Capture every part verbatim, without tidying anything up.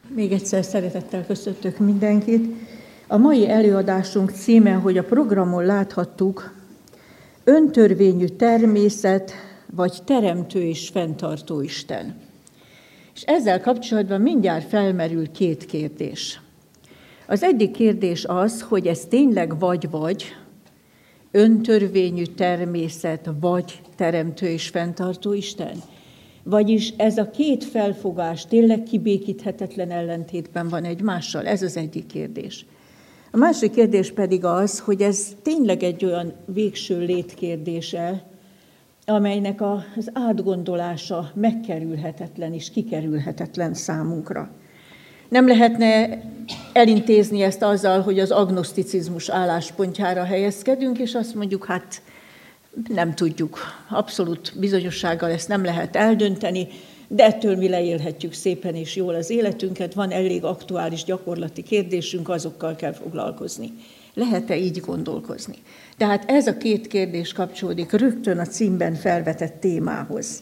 Még egyszer szeretettel köszöntök mindenkit. A mai előadásunk címe, hogy a programon láthattuk, öntörvényű természet, vagy teremtő és fenntartó Isten. És ezzel kapcsolatban mindjárt felmerül két kérdés. Az egyik kérdés az, hogy ez tényleg vagy-vagy, öntörvényű természet, vagy teremtő és fenntartó Isten. Vagyis ez a két felfogás tényleg kibékíthetetlen ellentétben van egymással? Ez az egyik kérdés. A másik kérdés pedig az, hogy ez tényleg egy olyan végső létkérdése, amelynek az átgondolása megkerülhetetlen és kikerülhetetlen számunkra. Nem lehetne elintézni ezt azzal, hogy az agnoszticizmus álláspontjára helyezkedünk, és azt mondjuk, hát nem tudjuk, abszolút bizonyossággal ezt nem lehet eldönteni, de ettől mi leélhetjük szépen és jól az életünket, van elég aktuális gyakorlati kérdésünk, azokkal kell foglalkozni. Lehet-e így gondolkozni? Tehát ez a két kérdés kapcsolódik rögtön a címben felvetett témához.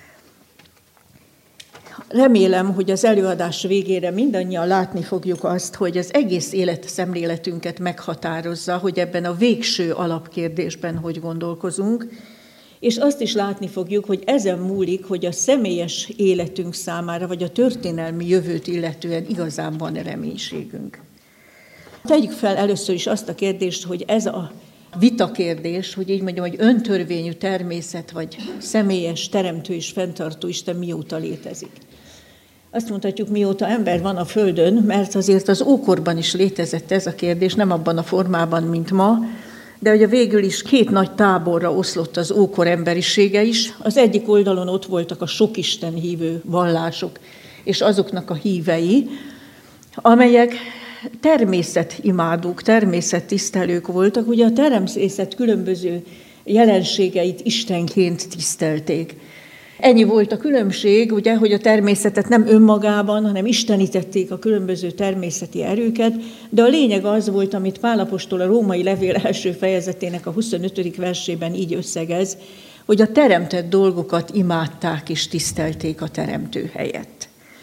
Remélem, hogy az előadás végére mindannyian látni fogjuk azt, hogy az egész életszemléletünket meghatározza, hogy ebben a végső alapkérdésben hogy gondolkozunk, és azt is látni fogjuk, hogy ezen múlik, hogy a személyes életünk számára, vagy a történelmi jövőt illetően igazán van reménységünk. Tegyük fel először is azt a kérdést, hogy ez a vitakérdés, hogy így mondjam, hogy öntörvényű természet, vagy személyes teremtő és fenntartó Isten mióta létezik. Azt mondhatjuk, mióta ember van a Földön, mert azért az ókorban is létezett ez a kérdés, nem abban a formában, mint ma, de ugye végül is két nagy táborra oszlott az ókor emberisége is. Az egyik oldalon ott voltak a sok Isten hívő vallások, és azoknak a hívei, amelyek természetimádók, természettisztelők voltak. Ugye a természet különböző jelenségeit istenként tisztelték. Ennyi volt a különbség, ugye, hogy a természetet nem önmagában, hanem istenítették a különböző természeti erőket, de a lényeg az volt, amit Pál apostol a római levél első fejezetének a huszonötödik versében így összegez, hogy a teremtett dolgokat imádták és tisztelték a teremtő helyett.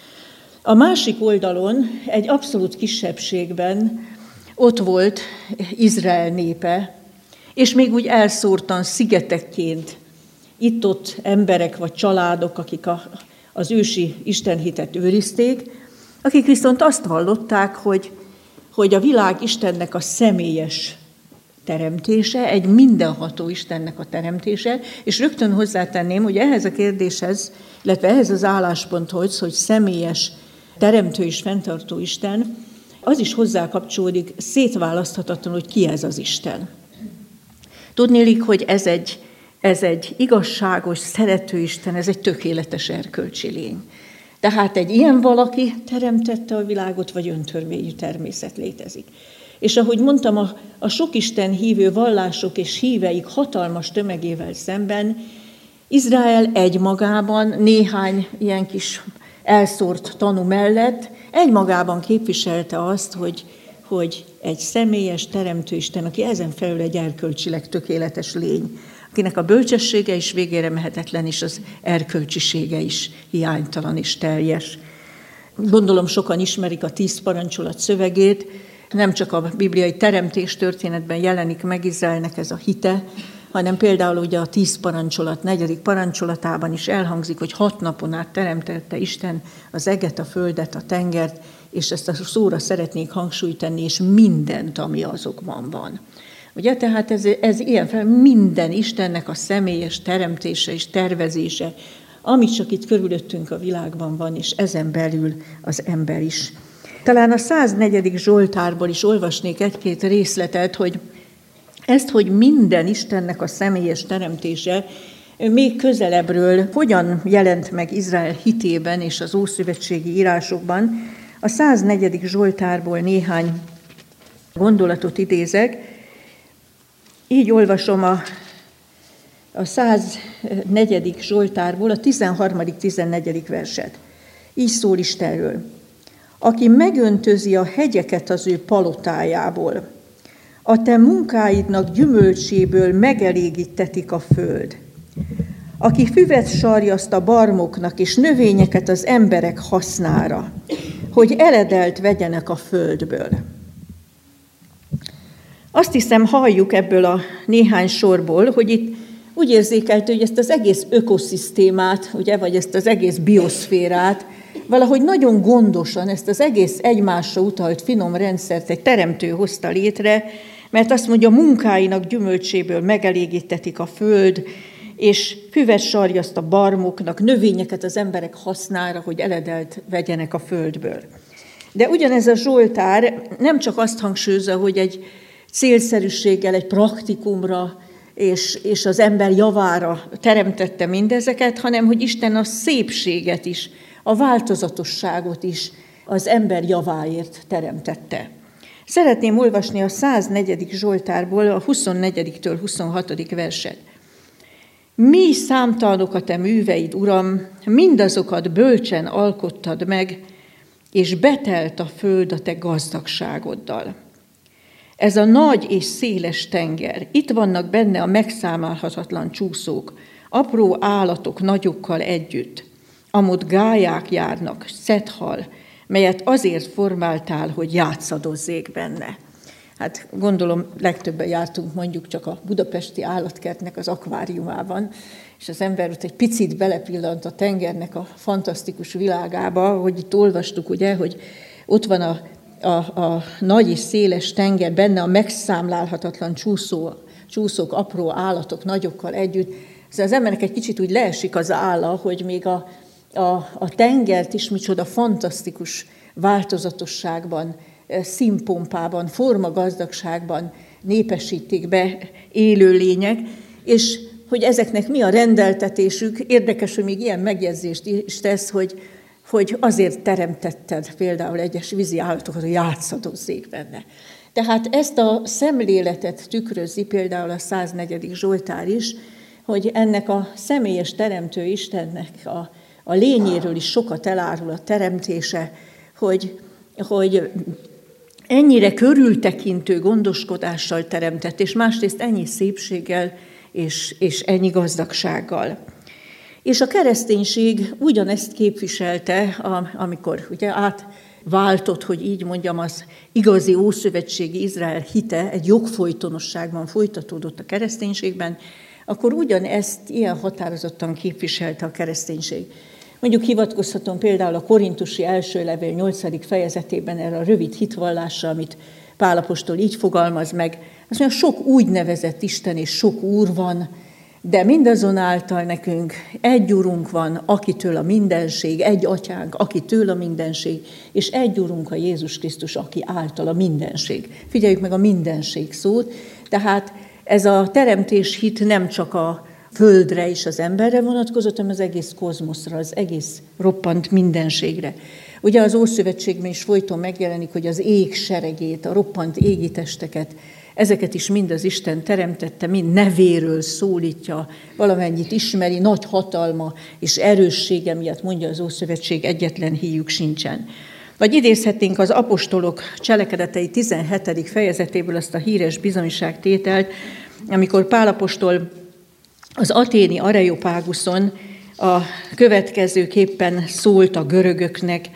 A másik oldalon, egy abszolút kisebbségben ott volt Izrael népe, és még úgy elszórtan szigetekként itt-ott emberek vagy családok, akik a, az ősi istenhitet őrizték, akik viszont azt vallották, hogy, hogy a világ Istennek a személyes teremtése, egy mindenható Istennek a teremtése, és rögtön hozzátenném, hogy ehhez a kérdéshez, illetve ehhez az állásponthoz, hogy személyes teremtő és fenntartó Isten, az is hozzá kapcsolódik szétválaszthatatlan, hogy ki ez az Isten. Tudnélik, hogy ez egy Ez egy igazságos, szerető Isten, ez egy tökéletes erkölcsi lény. Tehát egy ilyen valaki teremtette a világot, vagy öntörvényű természet létezik. És ahogy mondtam, a, a sok Isten hívő vallások és híveik hatalmas tömegével szemben Izrael egymagában, néhány ilyen kis elszórt tanú mellett egymagában képviselte azt, hogy, hogy egy személyes teremtő Isten, aki ezen felül egy erkölcsileg tökéletes lény, akinek a bölcsessége is végére mehetetlen, és az erkölcsisége is hiánytalan és teljes. Gondolom sokan ismerik a tíz parancsolat szövegét, nem csak a bibliai teremtés történetben jelenik meg Izraelnek ez a hite, hanem például ugye a tíz parancsolat negyedik parancsolatában is elhangzik, hogy hat napon át teremtette Isten az eget, a földet, a tengert, és ezt a szóra szeretnék hangsúlyt tenni, és mindent, ami azokban van. Ugye, tehát ez, ez ilyen fel, minden Istennek a személyes teremtése és tervezése, ami csak itt körülöttünk a világban van, és ezen belül az ember is. Talán a száznegyedik Zsoltárból is olvasnék egy-két részletet, hogy ezt, hogy minden Istennek a személyes teremtése még közelebbről hogyan jelent meg Izrael hitében és az ószövetségi írásokban. A száznegyedik Zsoltárból néhány gondolatot idézek. Így olvasom a, a száznegyedik Zsoltárból a tizenharmadik tizennegyedik verset. Így szól Istenről. Aki megöntözi a hegyeket az ő palotájából, a te munkáidnak gyümölcséből megelégítetik a föld. Aki füvet sarjaszt a barmoknak és növényeket az emberek hasznára, hogy eledelt vegyenek a földből. Azt hiszem, halljuk ebből a néhány sorból, hogy itt úgy érzékeltő, hogy ezt az egész ökoszisztémát, ugye, vagy ezt az egész bioszférát, valahogy nagyon gondosan ezt az egész egymásra utalt finom rendszert egy teremtő hozta létre, mert azt mondja, munkáinak gyümölcséből megelégítetik a föld, és füvet sarjaszt a barmoknak, növényeket az emberek hasznára, hogy eledelt vegyenek a földből. De ugyanez a Zsoltár nem csak azt hangsúlyozza, hogy egy célszerűséggel, egy praktikumra és, és az ember javára teremtette mindezeket, hanem hogy Isten a szépséget is, a változatosságot is az ember javáért teremtette. Szeretném olvasni a száznegyedik Zsoltárból a huszonnegyediktől huszonhatodik verset. Mi számtalanok a te műveid, Uram, mindazokat bölcsen alkottad meg, és betelt a föld a te gazdagságoddal. Ez a nagy és széles tenger, itt vannak benne a megszámálhatatlan csúszók, apró állatok nagyokkal együtt, amott gályák járnak, szethal, melyet azért formáltál, hogy játszadozzék benne. Hát gondolom, legtöbben jártunk mondjuk csak a budapesti állatkertnek az akváriumában, és az ember ott egy picit belepillant a tengernek a fantasztikus világába, hogy itt olvastuk, ugye, hogy ott van a, a, a nagy és széles tenger, benne a megszámlálhatatlan csúszó, csúszók, apró állatok nagyokkal együtt. Szóval az embernek egy kicsit úgy leesik az álla, hogy még a, a, a tengert is micsoda fantasztikus változatosságban, színpompában, formagazdagságban népesítik be élő lények, és hogy ezeknek mi a rendeltetésük. Érdekes, hogy még ilyen megjegyzést is tesz, hogy, hogy azért teremtetted például egyes vízi állatokat, hogy játszadozzék benne. Tehát ezt a szemléletet tükrözi például a száznegyedik Zsoltár is, hogy ennek a személyes teremtő Istennek a, a lényéről is sokat elárul a teremtése, hogy, hogy ennyire körültekintő gondoskodással teremtett, és másrészt ennyi szépséggel és, és ennyi gazdagsággal. És a kereszténység ugyanezt képviselte, amikor ugye átváltott, hogy így mondjam, az igazi ószövetségi Izrael hite egy jogfolytonosságban folytatódott a kereszténységben, akkor ugyanezt ilyen határozottan képviselte a kereszténység. Mondjuk hivatkozhatom például a korintusi első levél nyolcadik fejezetében erre a rövid hitvallásra, amit Pál apostol így fogalmaz meg. Azt mondja, sok úgynevezett Isten és sok úr van, de mindazonáltal nekünk egy úrunk van, akitől a mindenség, egy atyánk, akitől a mindenség, és egy úrunk a Jézus Krisztus, aki által a mindenség. Figyeljük meg a mindenség szót, tehát ez a teremtés hit nem csak a földre és az emberre vonatkozott, hanem az egész kozmoszra, az egész roppant mindenségre. Ugye az Ószövetségben is folyton megjelenik, hogy az ég seregét, a roppant égi testeket, ezeket is mind az Isten teremtette, mind nevéről szólítja, valamennyit ismeri, nagy hatalma és erőssége miatt mondja az Ószövetség, egyetlen híjük sincsen. Vagy idézhetnénk az apostolok cselekedetei tizenhetedik fejezetéből azt a híres bizonyságtételt, amikor Pál apostol az athéni Areopáguszon a következőképpen szólt a görögöknek,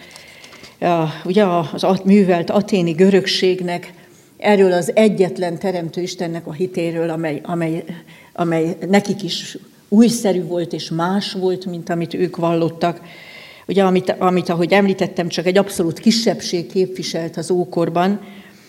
a, ugye az művelt athéni görögségnek, erről az egyetlen teremtő Istennek a hitéről, amely, amely, amely nekik is újszerű volt és más volt, mint amit ők vallottak. Ugye, amit, amit, ahogy említettem, csak egy abszolút kisebbség képviselt az ókorban.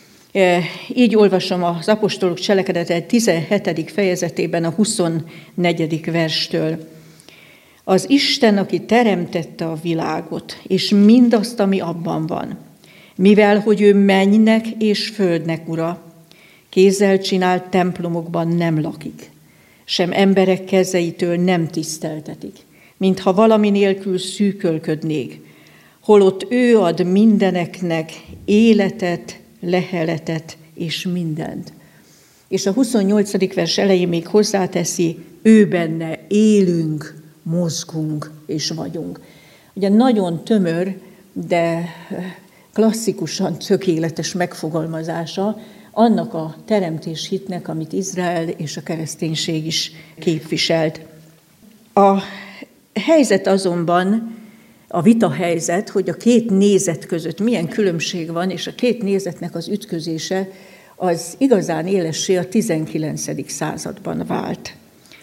Így olvasom az apostolok cselekedetek tizenhetedik fejezetében a huszonnegyedik verstől. Az Isten, aki teremtette a világot, és mindazt, ami abban van, mivel, hogy ő mennynek és földnek ura, kézzel csinált templomokban nem lakik, sem emberek kezeitől nem tiszteltetik, mintha valami nélkül szűkölködnék, holott ő ad mindeneknek életet, leheletet és mindent. És a huszonnyolcadik vers elején még hozzáteszi, ő benne élünk, mozgunk és vagyunk. Ugye nagyon tömör, de klasszikusan tökéletes megfogalmazása annak a teremtés hitnek, amit Izrael és a kereszténység is képviselt. A helyzet azonban a vitahelyzet, hogy a két nézet között milyen különbség van, és a két nézetnek az ütközése az igazán élessé a tizenkilencedik században vált.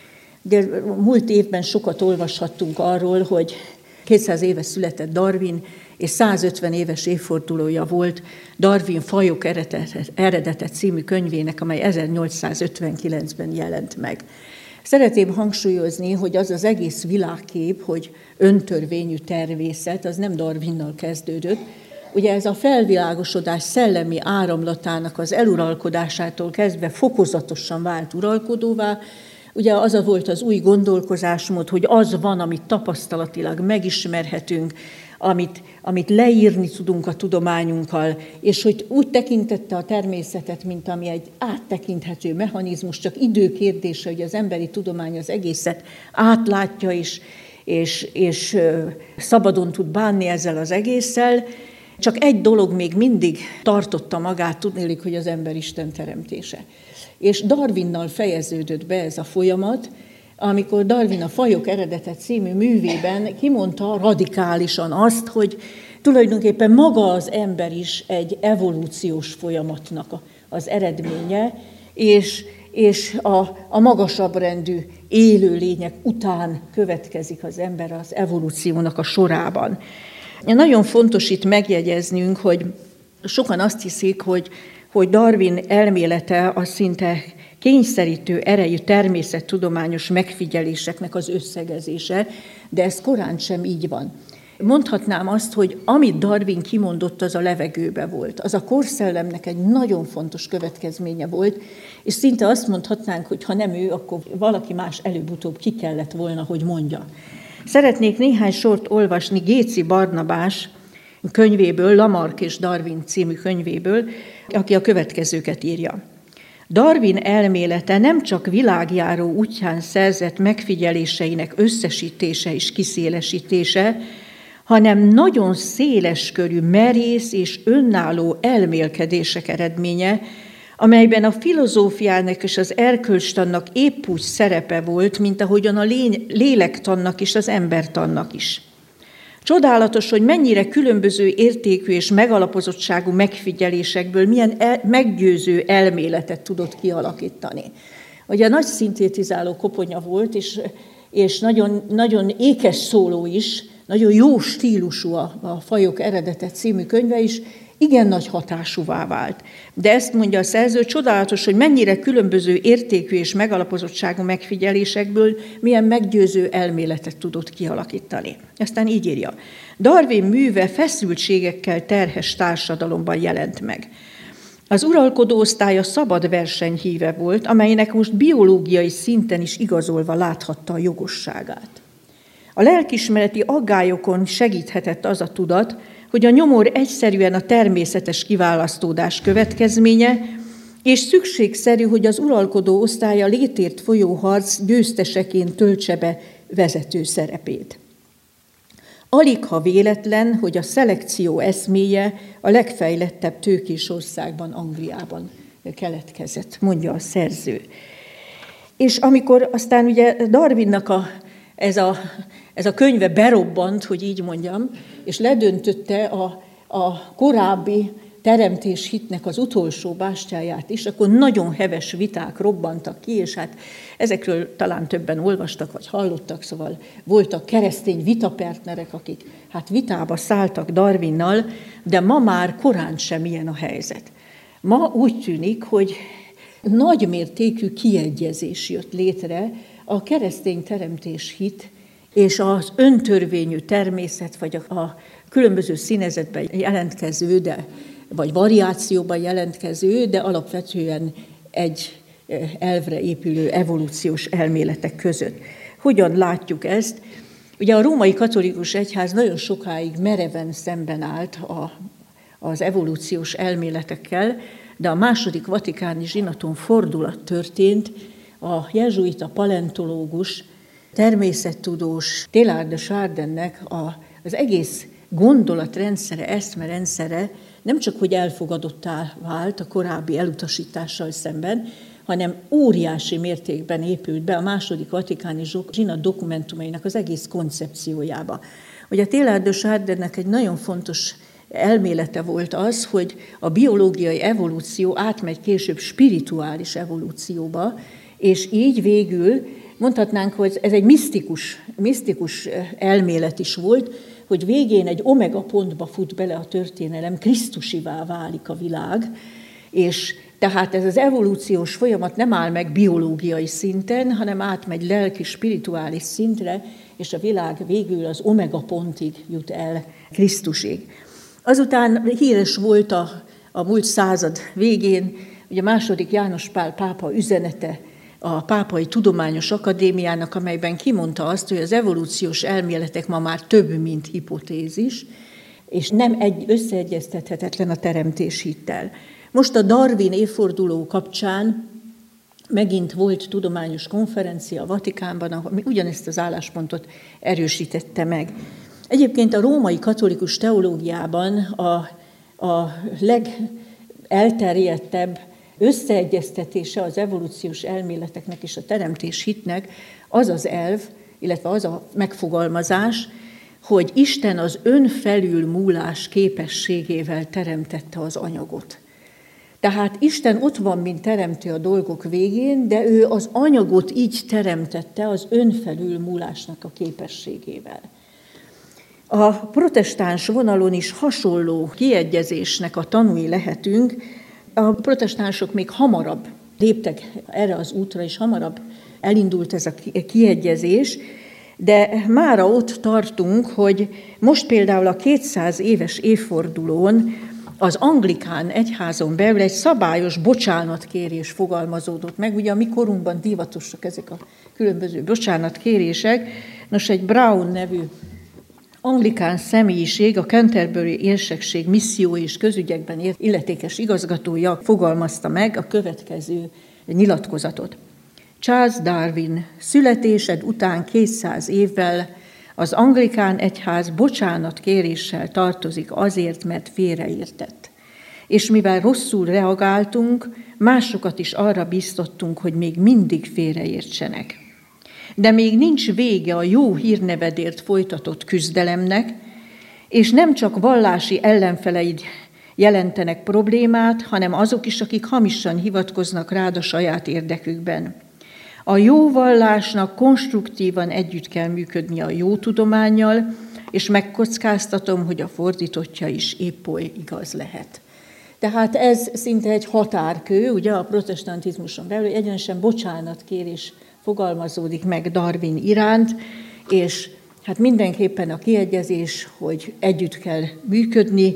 De múlt évben sokat olvashattunk arról, hogy kétszáz éve született Darwin, és százötven éves évfordulója volt Darwin Fajok eredete című könyvének, amely ezernyolcszázötvenkilencben jelent meg. Szeretném hangsúlyozni, hogy az az egész világkép, hogy öntörvényű természet, az nem Darwinnal kezdődött. Ugye ez a felvilágosodás szellemi áramlatának az eluralkodásától kezdve fokozatosan vált uralkodóvá. Ugye az volt az új gondolkozásmód, hogy az van, amit tapasztalatilag megismerhetünk, amit, amit leírni tudunk a tudományunkkal, és hogy úgy tekintette a természetet, mint ami egy áttekinthető mechanizmus, csak idő kérdése, hogy az emberi tudomány az egészet átlátja, és, és, és szabadon tud bánni ezzel az egésszel. Csak egy dolog még mindig tartotta magát, tudnélik, hogy az ember Isten teremtése. És Darwinnal fejeződött be ez a folyamat, amikor Darwin a Fajok eredete című művében kimondta radikálisan azt, hogy tulajdonképpen maga az ember is egy evolúciós folyamatnak az eredménye, és, és a, a magasabb rendű élőlények után következik az ember az evolúciónak a sorában. Nagyon fontos itt megjegyeznünk, hogy sokan azt hiszik, hogy, hogy Darwin elmélete az szinte kényszerítő erejű természettudományos megfigyeléseknek az összegezése, de ez korán sem így van. Mondhatnám azt, hogy amit Darwin kimondott, az a levegőbe volt. Az a korszellemnek egy nagyon fontos következménye volt, és szinte azt mondhatnánk, hogy ha nem ő, akkor valaki más előbb-utóbb ki kellett volna, hogy mondja. Szeretnék néhány sort olvasni Géci Barnabás könyvéből, Lamarck és Darwin című könyvéből, aki a következőket írja. Darwin elmélete nem csak világjáró útján szerzett megfigyeléseinek összesítése és kiszélesítése, hanem nagyon széleskörű, merész és önálló elmélkedések eredménye, amelyben a filozófiának és az erkölcstannak épp úgy szerepe volt, mint ahogyan a lény- lélektannak és az embertannak is. Csodálatos, hogy mennyire különböző értékű és megalapozottságú megfigyelésekből milyen el- meggyőző elméletet tudott kialakítani. Ugye nagy szintétizáló koponya volt, és, és nagyon, nagyon ékes szóló is, nagyon jó stílusú a, a Fajok eredete című könyve is, igen nagy hatásúvá vált. De ezt mondja a szerző, csodálatos, hogy mennyire különböző értékű és megalapozottságú megfigyelésekből milyen meggyőző elméletet tudott kialakítani. Aztán így írja. Darwin műve feszültségekkel terhes társadalomban jelent meg. Az uralkodó osztály a szabad verseny híve volt, amelynek most biológiai szinten is igazolva láthatta a jogosságát. A lelkiismereti aggályokon segíthetett az a tudat, hogy a nyomor egyszerűen a természetes kiválasztódás következménye, és szükségszerű, hogy az uralkodó osztály a létért folyó harc győzteseként töltse be vezető szerepét. Alig ha véletlen, hogy a szelekció eszméje a legfejlettebb tőkés országban, Angliában keletkezett, mondja a szerző. És amikor aztán ugye Darwinnak a, ez, a, ez a könyve berobbant, hogy így mondjam, és ledöntötte a, a korábbi teremtés hitnek az utolsó bástyáját is, akkor nagyon heves viták robbantak ki, és hát ezekről talán többen olvastak, vagy hallottak, szóval voltak keresztény vitapartnerek, akik hát vitába szálltak Darwinnal, de ma már korán sem ilyen a helyzet. Ma úgy tűnik, hogy nagymértékű kiegyezés jött létre a keresztény teremtés hit és az öntörvényű természet, vagy a, a különböző színezetben jelentkező, de vagy variációban jelentkező, de alapvetően egy elvre épülő evolúciós elméletek között. Hogyan látjuk ezt? Ugye a római katolikus egyház nagyon sokáig mereven szemben állt a, az evolúciós elméletekkel, de a második vatikáni zsinaton fordulat történt, a jezsuita paleontológus, természettudós Teilhard de Chardinnek a, az egész gondolatrendszere, eszmerendszere nem csak, hogy elfogadottá vált a korábbi elutasítással szemben, hanem óriási mértékben épült be a második vatikáni zsinat dokumentumainak az egész koncepciójába. Ugye Teilhard de Chardinnek egy nagyon fontos elmélete volt az, hogy a biológiai evolúció átmegy később spirituális evolúcióba, és így végül mondhatnánk, hogy ez egy misztikus, misztikus elmélet is volt, hogy végén egy omega pontba fut bele a történelem, krisztusivá válik a világ, és tehát ez az evolúciós folyamat nem áll meg biológiai szinten, hanem átmegy lelki, spirituális szintre, és a világ végül az omega pontig jut el Krisztusig. Azután híres volt a, a múlt század végén, ugye második János Pál pápa üzenete a Pápai Tudományos Akadémiának, amelyben kimondta azt, hogy az evolúciós elméletek ma már több, mint hipotézis, és nem egy összeegyeztethetetlen a teremtés hittel. Most a Darwin évforduló kapcsán megint volt tudományos konferencia a Vatikánban, ami ugyanezt az álláspontot erősítette meg. Egyébként a római katolikus teológiában a, a legelterjedtebb összeegyeztetése az evolúciós elméleteknek és a teremtés hitnek az az elv, illetve az a megfogalmazás, hogy Isten az önfelülmúlás képességével teremtette az anyagot. Tehát Isten ott van, mint teremtő a dolgok végén, de ő az anyagot így teremtette az önfelülmúlásnak a képességével. A protestáns vonalon is hasonló kiegyezésnek a tanúi lehetünk. A protestánsok még hamarabb léptek erre az útra, és hamarabb elindult ez a kiegyezés, de mára ott tartunk, hogy most például a kétszáz éves évfordulón az anglikán egyházon belül egy szabályos bocsánatkérés fogalmazódott meg. Ugye a mi korunkban divatosak ezek a különböző bocsánatkérések. Nos, egy Brown nevű anglikán személyiség, a Canterbury érsekség misszió és közügyekben illetékes igazgatója fogalmazta meg a következő nyilatkozatot. Charles Darwin, születésed után kétszáz évvel az anglikán egyház bocsánatkéréssel tartozik azért, mert félreértett. És mivel rosszul reagáltunk, másokat is arra biztattunk, hogy még mindig félreértsenek. De még nincs vége a jó hírnevedért folytatott küzdelemnek, és nem csak vallási ellenfeleid jelentenek problémát, hanem azok is, akik hamisan hivatkoznak rád a saját érdekükben. A jó vallásnak konstruktívan együtt kell működnie a jó tudománnyal, és megkockáztatom, hogy a fordítottja is épp oly igaz lehet. Tehát ez szinte egy határkő, ugye a protestantizmuson belül egyenesen bocsánatkérés fogalmazódik meg Darwin iránt, és hát mindenképpen a kiegyezés, hogy együtt kell működni,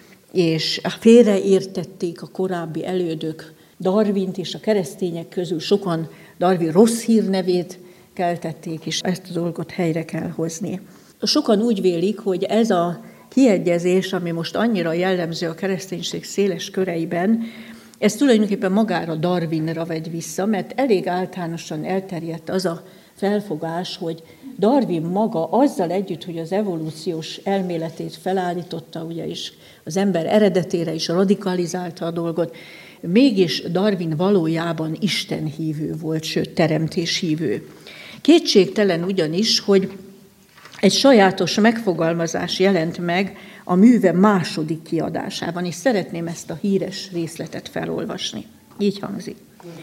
és félreértették a korábbi elődök Darwint, és a keresztények közül sokan Darwin rossz hírnevét keltették, és ezt a dolgot helyre kell hozni. Sokan úgy vélik, hogy ez a kiegyezés, ami most annyira jellemző a kereszténység széles köreiben, ez tulajdonképpen magára Darwinra vegy vissza, mert elég általánosan elterjedt az a felfogás, hogy Darwin maga azzal együtt, hogy az evolúciós elméletét felállította, ugye is az ember eredetére is radikalizálta a dolgot, mégis Darwin valójában istenhívő volt, sőt teremtéshívő. Kétségtelen ugyanis, hogy egy sajátos megfogalmazás jelent meg a műve második kiadásában, és szeretném ezt a híres részletet felolvasni. Így hangzik.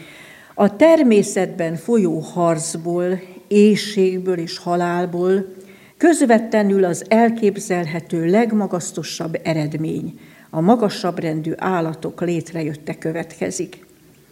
A természetben folyó harcból, éhségből és halálból közvetlenül az elképzelhető legmagasztosabb eredmény, a magasabb rendű állatok létrejötte következik.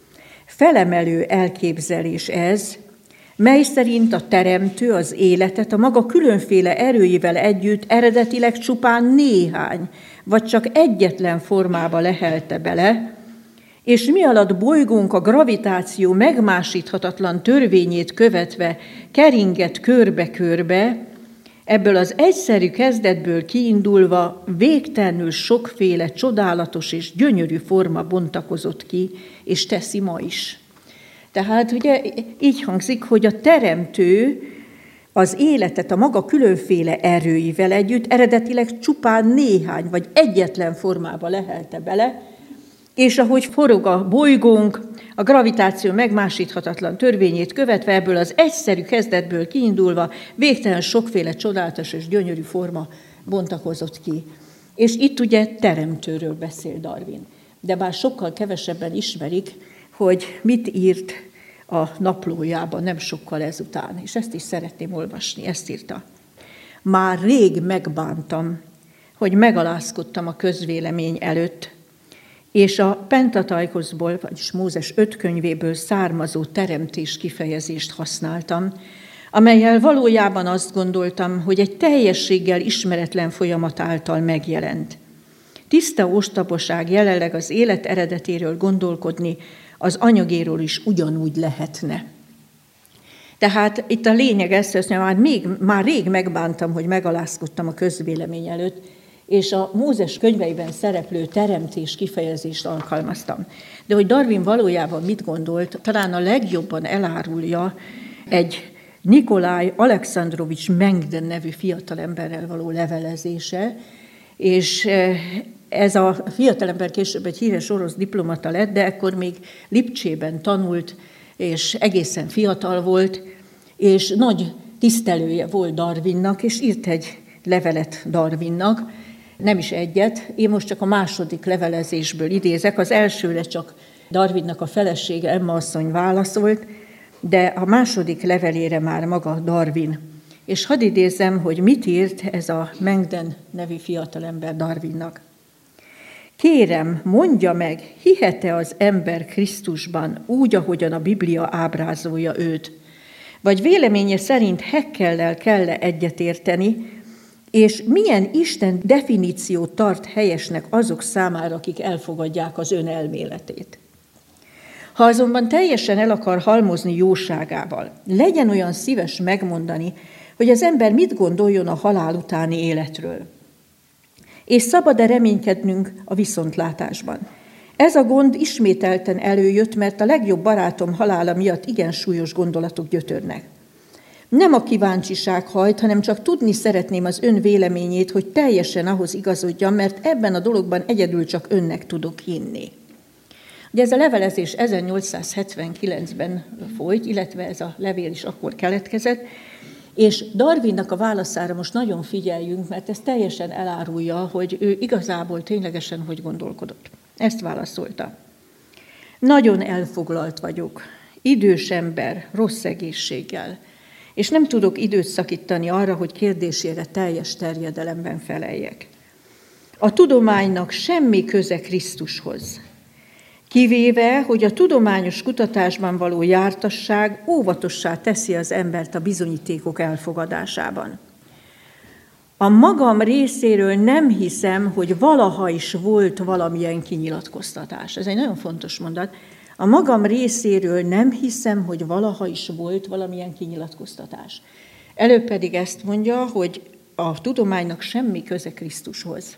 Felemelő elképzelés ez, mely szerint a teremtő az életet a maga különféle erőivel együtt eredetileg csupán néhány, vagy csak egyetlen formába lehelte bele, és mi alatt bolygónk a gravitáció megmásíthatatlan törvényét követve keringett körbe-körbe, ebből az egyszerű kezdetből kiindulva végtelenül sokféle csodálatos és gyönyörű forma bontakozott ki, és teszi ma is. Tehát ugye így hangzik, hogy a teremtő az életet a maga különféle erőivel együtt eredetileg csupán néhány vagy egyetlen formába lehelte bele, És ahogy forog a bolygónk, a gravitáció megmásíthatatlan törvényét követve, ebből az egyszerű kezdetből kiindulva végtelen sokféle csodálatos és gyönyörű forma bontakozott ki. És itt ugye teremtőről beszél Darwin. De bár sokkal kevesebben ismerik, hogy mit írt a naplójában nem sokkal ezután. És ezt is szeretném olvasni, ezt írta. Már rég megbántam, hogy megalázkodtam a közvélemény előtt, és a Pentateuchoszból, vagyis Mózes öt könyvéből származó teremtés kifejezést használtam, amellyel valójában azt gondoltam, hogy egy teljességgel ismeretlen folyamat által megjelent. Tiszta ostobaság jelenleg az élet eredetéről gondolkodni, az anyagéről is ugyanúgy lehetne. Tehát itt a lényeg ez, hogy már, még, már rég megbántam, hogy megalázkodtam a közvélemény előtt, és a Mózes könyveiben szereplő teremtés kifejezést alkalmaztam. De hogy Darwin valójában mit gondolt, talán a legjobban elárulja egy Nikolaj Alekszandrovics Mengden nevű fiatalemberrel való levelezése, és ez a fiatalember később egy híres orosz diplomata lett, de ekkor még Lipcsében tanult, és egészen fiatal volt, és nagy tisztelője volt Darwinnak, és írt egy levelet Darwinnak, nem is egyet, én most csak a második levelezésből idézek, az elsőre csak Darwinnak a felesége, Emma asszony válaszolt, de a második levelére már maga Darwin. És hadd idézem, hogy mit írt ez a Mengden nevű fiatalember Darwinnak. Kérem, mondja meg, hihet-e az ember Krisztusban úgy, ahogyan a Biblia ábrázolja őt? Vagy véleménye szerint Haeckellel kell-e egyetérteni, és milyen Isten definíciót tart helyesnek azok számára, akik elfogadják az ön elméletét? Ha azonban teljesen el akar halmozni jóságával, legyen olyan szíves megmondani, hogy az ember mit gondoljon a halál utáni életről. És szabad-e reménykednünk a viszontlátásban? Ez a gond ismételten előjött, mert a legjobb barátom halála miatt igen súlyos gondolatok gyötörnek. Nem a kíváncsiság hajt, hanem csak tudni szeretném az ön véleményét, hogy teljesen ahhoz igazodjam, mert ebben a dologban egyedül csak önnek tudok hinni. Ugye ez a levelezés ezernyolcszázhetvenkilencben folyt, illetve ez a levél is akkor keletkezett, és Darwinnak a válaszára most nagyon figyeljünk, mert ez teljesen elárulja, hogy ő igazából ténylegesen hogy gondolkodott. Ezt válaszolta. Nagyon elfoglalt vagyok, idős ember, rossz egészséggel, és nem tudok időt szakítani arra, hogy kérdésére teljes terjedelemben feleljek. A tudománynak semmi köze Krisztushoz, kivéve, hogy a tudományos kutatásban való jártasság óvatossá teszi az embert a bizonyítékok elfogadásában. A magam részéről nem hiszem, hogy valaha is volt valamilyen kinyilatkoztatás. Ez egy nagyon fontos mondat. A magam részéről nem hiszem, hogy valaha is volt valamilyen kinyilatkoztatás. Előbb pedig ezt mondja, hogy a tudománynak semmi köze Krisztushoz.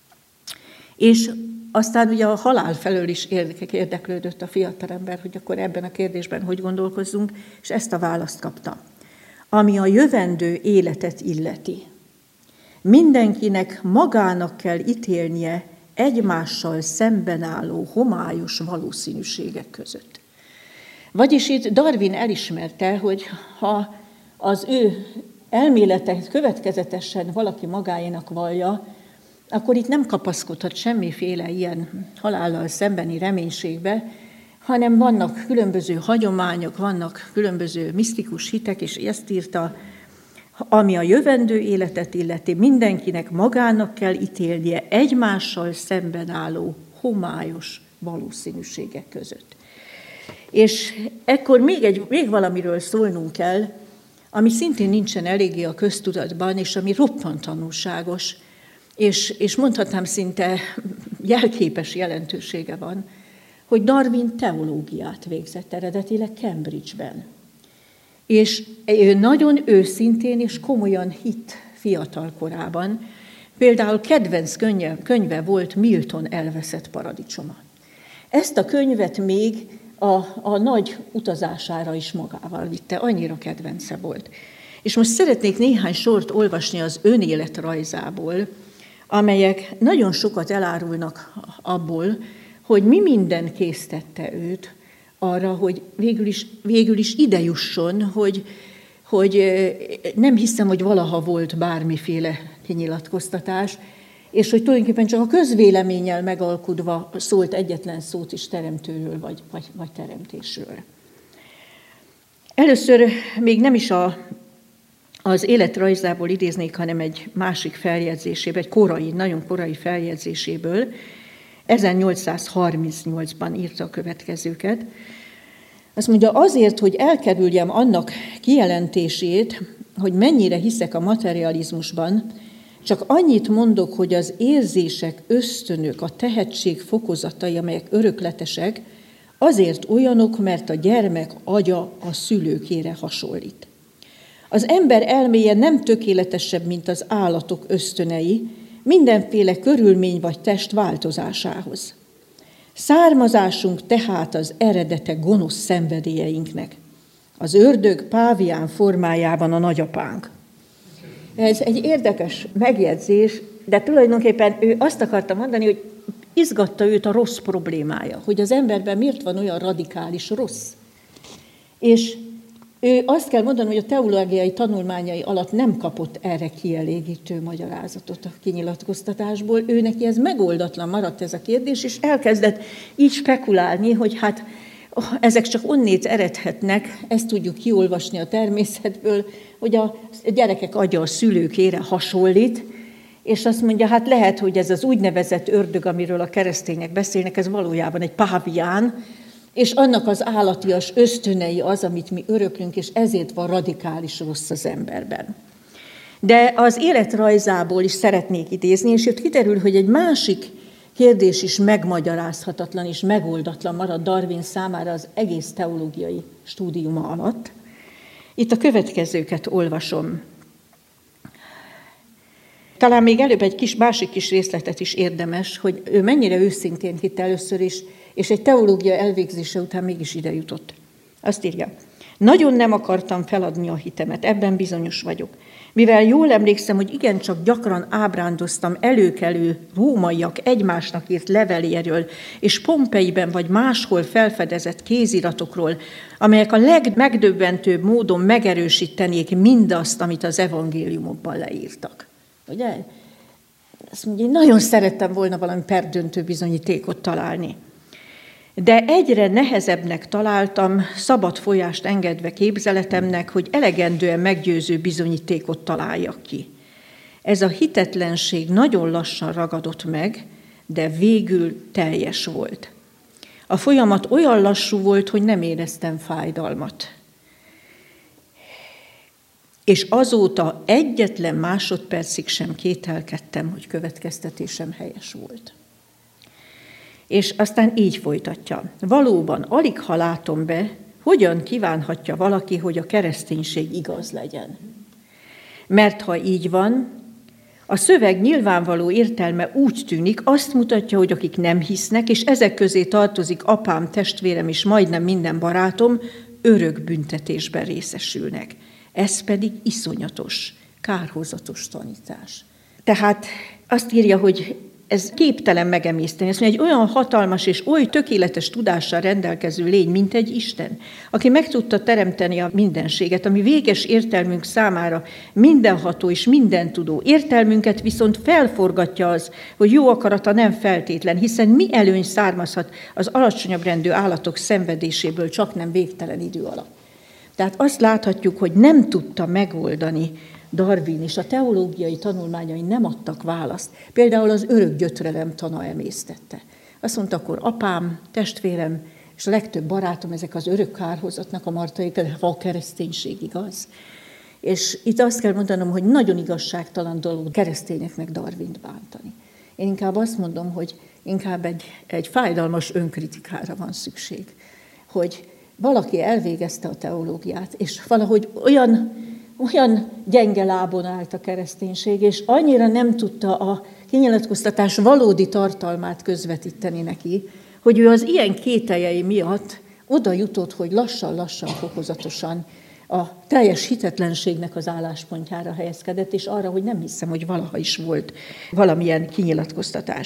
És aztán ugye a halál felől is érdeklődött a fiatalember, hogy akkor ebben a kérdésben hogy gondolkozzunk, és ezt a választ kapta. Ami a jövendő életet illeti. Mindenkinek magának kell ítélnie egymással szemben álló homályos valószínűségek között. Vagyis itt Darwin elismerte, hogy ha az ő elméletet következetesen valaki magáénak vallja, akkor itt nem kapaszkodhat semmiféle ilyen halállal szembeni reménységbe, hanem vannak különböző hagyományok, vannak különböző misztikus hitek, és ezt írta, ami a jövendő életet illeti, mindenkinek magának kell ítélnie egymással szemben álló homályos valószínűségek között. És ekkor még, egy, még valamiről szólnunk kell, ami szintén nincsen eléggé a köztudatban, és ami roppant tanulságos, és, és mondhatnám szinte jelképes jelentősége van, hogy Darwin teológiát végzett eredetileg Cambridge-ben. És ő nagyon őszintén és komolyan hitt fiatal korában. Például kedvenc könyve, könyve volt Milton Elveszett paradicsoma. Ezt a könyvet még a, a nagy utazására is magával vitte, annyira kedvence volt. És most szeretnék néhány sort olvasni az önéletrajzából, amelyek nagyon sokat elárulnak abból, hogy mi minden késztette őt arra, hogy végül is, végül is ide jusson, hogy, hogy nem hiszem, hogy valaha volt bármiféle kinyilatkoztatás, és hogy tulajdonképpen csak a közvéleménnyel megalkudva szólt egyetlen szót is teremtőről vagy, vagy, vagy teremtésről. Először még nem is a, az életrajzából idéznék, hanem egy másik feljegyzéséből, egy korai, nagyon korai feljegyzéséből, ezernyolcszázharmincnyolcban írta a következőket. Azt mondja, azért, hogy elkerüljem annak kijelentését, hogy mennyire hiszek a materializmusban, csak annyit mondok, hogy az érzések, ösztönök, a tehetség fokozatai, amelyek örökletesek, azért olyanok, mert a gyermek agya a szülőkére hasonlít. Az ember elméje nem tökéletesebb, mint az állatok ösztönei, mindenféle körülmény vagy test változásához. Származásunk tehát az eredete gonosz szenvedélyeinknek. Az ördög pávián formájában a nagyapánk. Ez egy érdekes megjegyzés, de tulajdonképpen ő azt akarta mondani, hogy izgatta őt a rossz problémája, hogy az emberben miért van olyan radikális rossz. És ő azt kell mondani, hogy a teológiai tanulmányai alatt nem kapott erre kielégítő magyarázatot a kinyilatkoztatásból. Ő neki ez megoldatlan maradt ez a kérdés, és elkezdett így spekulálni, hogy hát ezek csak onnét eredhetnek, ezt tudjuk kiolvasni a természetből, hogy a gyerekek agya a szülőkére hasonlít, és azt mondja, hát lehet, hogy ez az úgynevezett ördög, amiről a keresztények beszélnek, ez valójában egy pávián, és annak az állatias ösztönei az, amit mi öröklünk, és ezért van radikális rossz az emberben. De az életrajzából is szeretnék idézni, és itt kiderül, hogy egy másik kérdés is megmagyarázhatatlan és megoldatlan marad Darwin számára az egész teológiai stúdiuma alatt. Itt a következőket olvasom. Talán még előbb egy kis, másik kis részletet is érdemes, hogy ő mennyire őszintén hitt először is, és egy teológia elvégzése után mégis ide jutott. Azt írja, nagyon nem akartam feladni a hitemet, ebben bizonyos vagyok. Mivel jól emlékszem, hogy igencsak gyakran ábrándoztam előkelő rómaiak egymásnak írt leveléről, és Pompeiben vagy máshol felfedezett kéziratokról, amelyek a legmegdöbbentőbb módon megerősítenék mindazt, amit az evangéliumokban leírtak. Ugye? Azt mondja, én nagyon szerettem volna valami perdöntő bizonyítékot találni. De egyre nehezebbnek találtam, szabad folyást engedve képzeletemnek, hogy elegendően meggyőző bizonyítékot találjak ki. Ez a hitetlenség nagyon lassan ragadott meg, de végül teljes volt. A folyamat olyan lassú volt, hogy nem éreztem fájdalmat. És azóta egyetlen másodpercig sem kételkedtem, hogy következtetésem helyes volt. És aztán így folytatja. Valóban, alig ha látom be, hogyan kívánhatja valaki, hogy a kereszténység igaz legyen. Mert ha így van, a szöveg nyilvánvaló értelme úgy tűnik, azt mutatja, hogy akik nem hisznek, és ezek közé tartozik apám, testvérem és majdnem minden barátom, örök büntetésben részesülnek. Ez pedig iszonyatos, kárhozatos tanítás. Tehát azt írja, hogy ez képtelen megemészteni. Ezt mondja, egy olyan hatalmas és oly tökéletes tudással rendelkező lény, mint egy Isten, aki meg tudta teremteni a mindenséget, ami véges értelmünk számára mindenható és mindentudó. Értelmünket viszont felforgatja az, hogy jó akarata nem feltétlen, hiszen mi előny származhat az alacsonyabb rendű állatok szenvedéséből csak nem végtelen idő alatt. Tehát azt láthatjuk, hogy nem tudta megoldani Darwin, és a teológiai tanulmányai nem adtak választ. Például az örök gyötrelem tana emésztette. Azt mondta, akkor apám, testvérem, és a legtöbb barátom ezek az örök kárhozatnak a martai, ha a kereszténység igaz. És itt azt kell mondanom, hogy nagyon igazságtalan dolog keresztényeknek Darwint bántani. Én inkább azt mondom, hogy inkább egy, egy fájdalmas önkritikára van szükség, hogy valaki elvégezte a teológiát, és valahogy olyan, olyan gyenge lábon állt a kereszténység, és annyira nem tudta a kinyilatkoztatás valódi tartalmát közvetíteni neki, hogy ő az ilyen kételjei miatt oda jutott, hogy lassan-lassan, fokozatosan a teljes hitetlenségnek az álláspontjára helyezkedett, és arra, hogy nem hiszem, hogy valaha is volt valamilyen kinyilatkoztatás.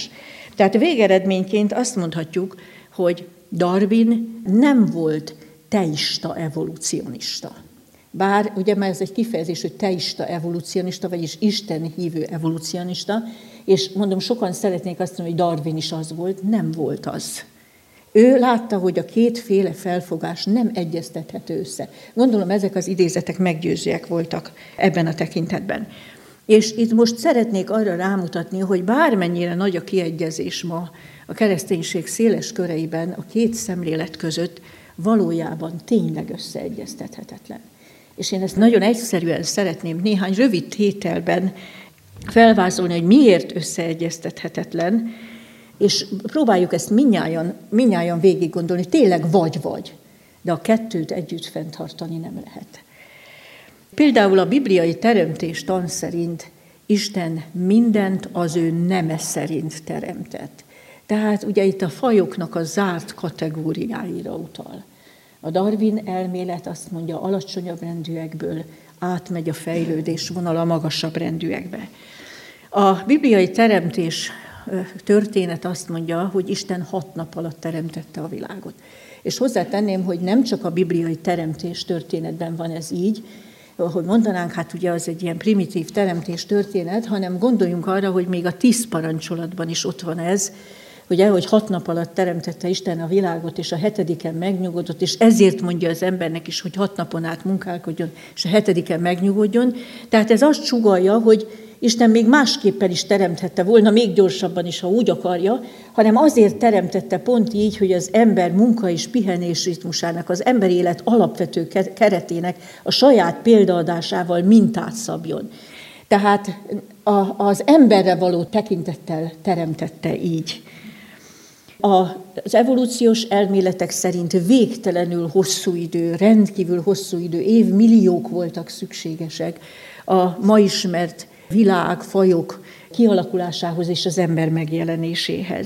Tehát végeredményként azt mondhatjuk, hogy Darwin nem volt teista evolucionista. Bár ugye már ez egy kifejezés, hogy teista evolucionista, vagyis Isten hívő evolucionista, és mondom, sokan szeretnék azt mondani, hogy Darwin is az volt, nem volt az. Ő látta, hogy a kétféle felfogás nem egyeztethető össze. Gondolom, ezek az idézetek meggyőzőek voltak ebben a tekintetben. És itt most szeretnék arra rámutatni, hogy bármennyire nagy a kiegyezés ma a kereszténység széles köreiben a két szemlélet között, valójában tényleg összeegyeztethetetlen. És én ezt nagyon egyszerűen szeretném néhány rövid tételben felvázolni, hogy miért összeegyeztethetetlen, és próbáljuk ezt mindnyájan, mindnyájan végig gondolni, tényleg vagy-vagy, de a kettőt együtt fenntartani nem lehet. Például a bibliai teremtés tan szerint Isten mindent az ő neme szerint teremtett. Tehát ugye itt a fajoknak a zárt kategóriáira utal. A Darwin elmélet azt mondja, alacsonyabb rendűekből átmegy a fejlődés vonala magasabb rendűekbe. A bibliai teremtés történet azt mondja, hogy Isten hat nap alatt teremtette a világot. És hozzátenném, hogy nem csak a bibliai teremtés történetben van ez így, ahogy mondanánk, hát ugye az egy ilyen primitív teremtés történet, hanem gondoljunk arra, hogy még a tíz parancsolatban is ott van ez, ugye, hogy hat nap alatt teremtette Isten a világot, és a hetediken megnyugodott, és ezért mondja az embernek is, hogy hat napon át munkálkodjon, és a hetediken megnyugodjon. Tehát ez azt sugallja, hogy Isten még másképpen is teremthette volna, még gyorsabban is, ha úgy akarja, hanem azért teremtette pont így, hogy az ember munka és pihenés ritmusának, az emberi élet alapvető keretének a saját példaadásával mintát szabjon. Tehát az emberre való tekintettel teremtette így. Az evolúciós elméletek szerint végtelenül hosszú idő, rendkívül hosszú idő, évmilliók voltak szükségesek a ma ismert világ, fajok kialakulásához és az ember megjelenéséhez.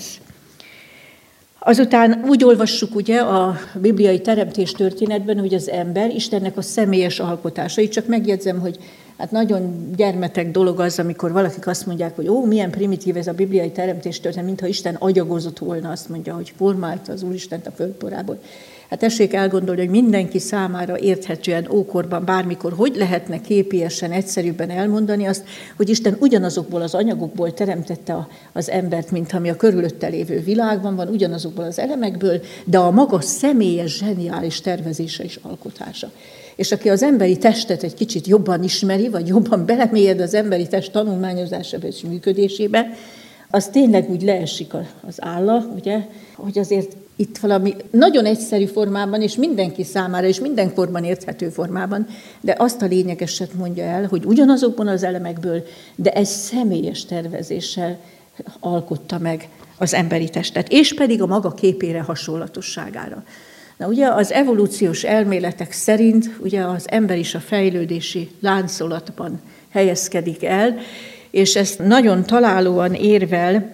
Azután úgy olvassuk ugye a bibliai teremtés történetben, hogy az ember Istennek a személyes alkotása. Itt csak megjegyzem, hogy hát nagyon gyermetek dolog az, amikor valakik azt mondják, hogy ó, milyen primitív ez a bibliai teremtés történet, mintha Isten agyagozott volna, azt mondja, hogy formálta az Úristent a földporából. Hát tessék elgondolni, hogy mindenki számára érthetően ókorban, bármikor, hogy lehetne képiesen, egyszerűbben elmondani azt, hogy Isten ugyanazokból az anyagokból teremtette az embert, mint ami a körülötte lévő világban van, ugyanazokból az elemekből, de a maga személyes, zseniális tervezése és alkotása. És aki az emberi testet egy kicsit jobban ismeri, vagy jobban belemélyed az emberi test tanulmányozásába és működésébe, az tényleg úgy leesik az álla, ugye, hogy azért itt valami nagyon egyszerű formában, és mindenki számára, és mindenkorban érthető formában, de azt a lényegeset mondja el, hogy ugyanazokban az elemekből, de egy személyes tervezéssel alkotta meg az emberi testet, és pedig a maga képére, hasonlatosságára. Na ugye az evolúciós elméletek szerint ugye az ember is a fejlődési láncolatban helyezkedik el, és ezt nagyon találóan érvel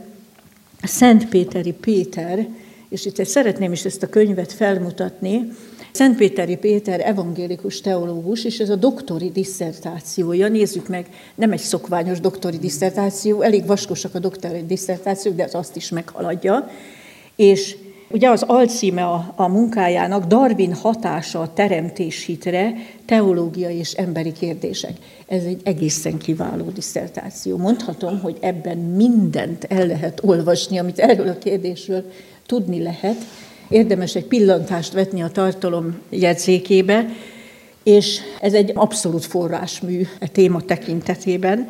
Szentpéteri Péter, és itt szeretném is ezt a könyvet felmutatni. Szentpéteri Péter evangélikus teológus, és ez a doktori disszertációja. Nézzük meg, nem egy szokványos doktori disszertáció, elég vaskosak a doktori disszertációk, de az azt is meghaladja. És ugye az alcíme a, a munkájának Darwin hatása a teremtéshitre, teológiai és emberi kérdések. Ez egy egészen kiváló disszertáció. Mondhatom, hogy ebben mindent el lehet olvasni, amit erről a kérdésről tudni lehet. Érdemes egy pillantást vetni a tartalom jegyzékébe, és ez egy abszolút forrásmű a téma tekintetében.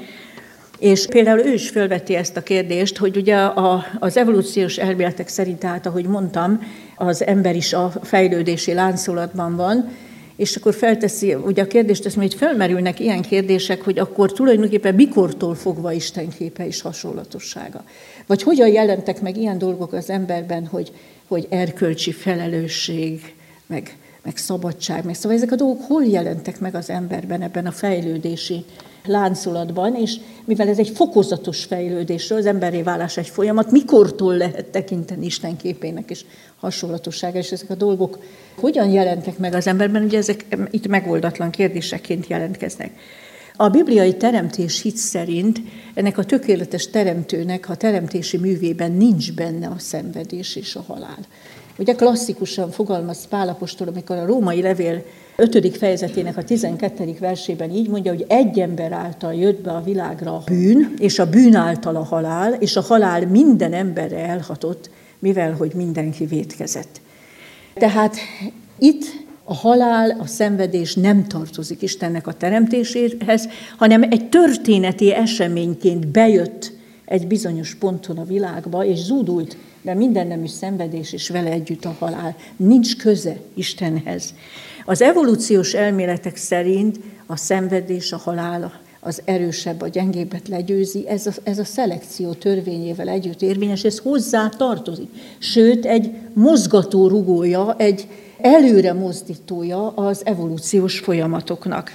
És például ő is felveti ezt a kérdést, hogy ugye a, az evolúciós elméletek szerint, tehát ahogy mondtam, az ember is a fejlődési láncolatban van, és akkor felteszi ugye a kérdést, ezt hogy felmerülnek ilyen kérdések, hogy akkor tulajdonképpen mikortól fogva Isten képe és hasonlatossága. Vagy hogyan jelentek meg ilyen dolgok az emberben, hogy, hogy erkölcsi felelősség, meg, meg szabadság, meg szóval ezek a dolgok hol jelentek meg az emberben ebben a fejlődési láncolatban, és mivel ez egy fokozatos fejlődésről, az emberré válás egy folyamat, mikortól lehet tekinteni Isten képének és hasonlatossága, és ezek a dolgok hogyan jelentek meg az emberben, ugye ezek itt megoldatlan kérdéseként jelentkeznek. A bibliai teremtés hit szerint ennek a tökéletes teremtőnek a teremtési művében nincs benne a szenvedés és a halál. Ugye klasszikusan fogalmaz Pál apostol, amikor a római levél ötödik fejezetének a tizenkettedik versében így mondja, hogy egy ember által jött be a világra a bűn, és a bűn által a halál, és a halál minden emberre elhatott, mivel hogy mindenki vétkezett. Tehát itt a halál, a szenvedés nem tartozik Istennek a teremtéséhez, hanem egy történeti eseményként bejött egy bizonyos ponton a világba, és zúdult, de minden nemű szenvedés és vele együtt a halál. Nincs köze Istenhez. Az evolúciós elméletek szerint a szenvedés, a halál, az erősebb, a gyengébbet legyőzi, ez a, ez a szelekció törvényével együtt érvényes, ez hozzá tartozik. Sőt, egy mozgató rugója, egy előre mozdítója az evolúciós folyamatoknak.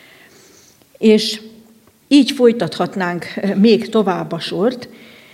És így folytathatnánk még tovább a sort,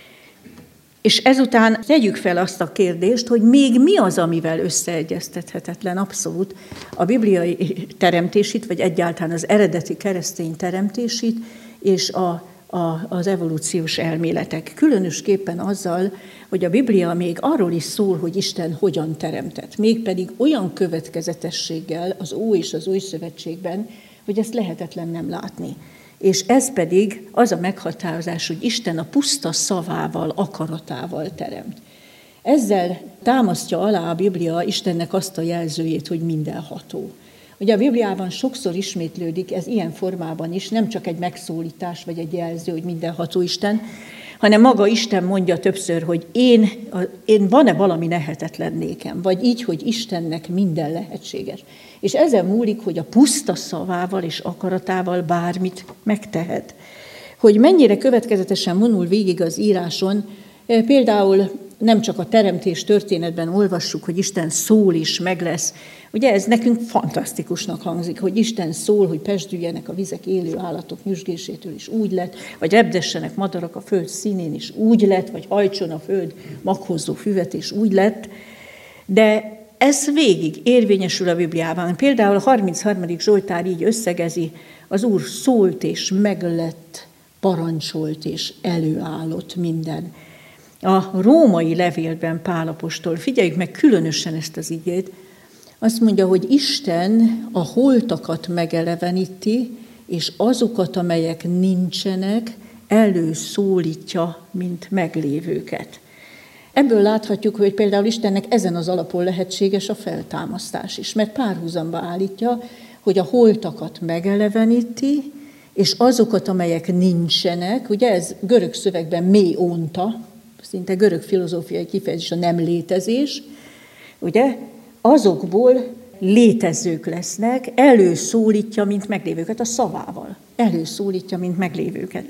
és ezután tegyük fel azt a kérdést, hogy még mi az, amivel összeegyeztethetetlen abszolút a bibliai teremtését, vagy egyáltalán az eredeti keresztény teremtését, és a, a, az evolúciós elméletek. Különösképpen azzal, hogy a Biblia még arról is szól, hogy Isten hogyan teremtett. Mégpedig olyan következetességgel az Ó és az Új Szövetségben, hogy ezt lehetetlen nem látni. És ez pedig az a meghatározás, hogy Isten a puszta szavával, akaratával teremt. Ezzel támasztja alá a Biblia Istennek azt a jelzőjét, hogy mindenható. Ugye a Bibliában sokszor ismétlődik ez ilyen formában is, nem csak egy megszólítás vagy egy jelző, hogy mindenható Isten, hanem maga Isten mondja többször, hogy én, én van-e valami lehetetlen nékem, vagy így, hogy Istennek minden lehetséges. És ezen múlik, hogy a puszta szavával és akaratával bármit megtehet. Hogy mennyire következetesen vonul végig az íráson, például nem csak a teremtés történetben olvassuk, hogy Isten szól és meg lesz. Ugye ez nekünk fantasztikusnak hangzik, hogy Isten szól, hogy pezsdüljenek a vizek élő állatok nyüzsgésétől is úgy lett, vagy repdessenek madarak a föld színén is úgy lett, vagy hajtson a föld maghozó füvet is úgy lett. De ez végig érvényesül a Bibliában. Például a harmincharmadik Zsoltár így összegezi, az Úr szólt és meglett, parancsolt és előállott minden. A római levélben Pál apostol, figyeljük meg különösen ezt az igét, azt mondja, hogy Isten a holtakat megeleveníti, és azokat, amelyek nincsenek, előszólítja, mint meglévőket. Ebből láthatjuk, hogy például Istennek ezen az alapon lehetséges a feltámasztás is, mert párhuzamba állítja, hogy a holtakat megeleveníti, és azokat, amelyek nincsenek, ugye ez görög szövegben méonta, szinte görög filozófiai kifejezés a nem létezés, ugye, azokból létezők lesznek, előszólítja, mint meglévőket, a szavával. Előszólítja, mint meglévőket.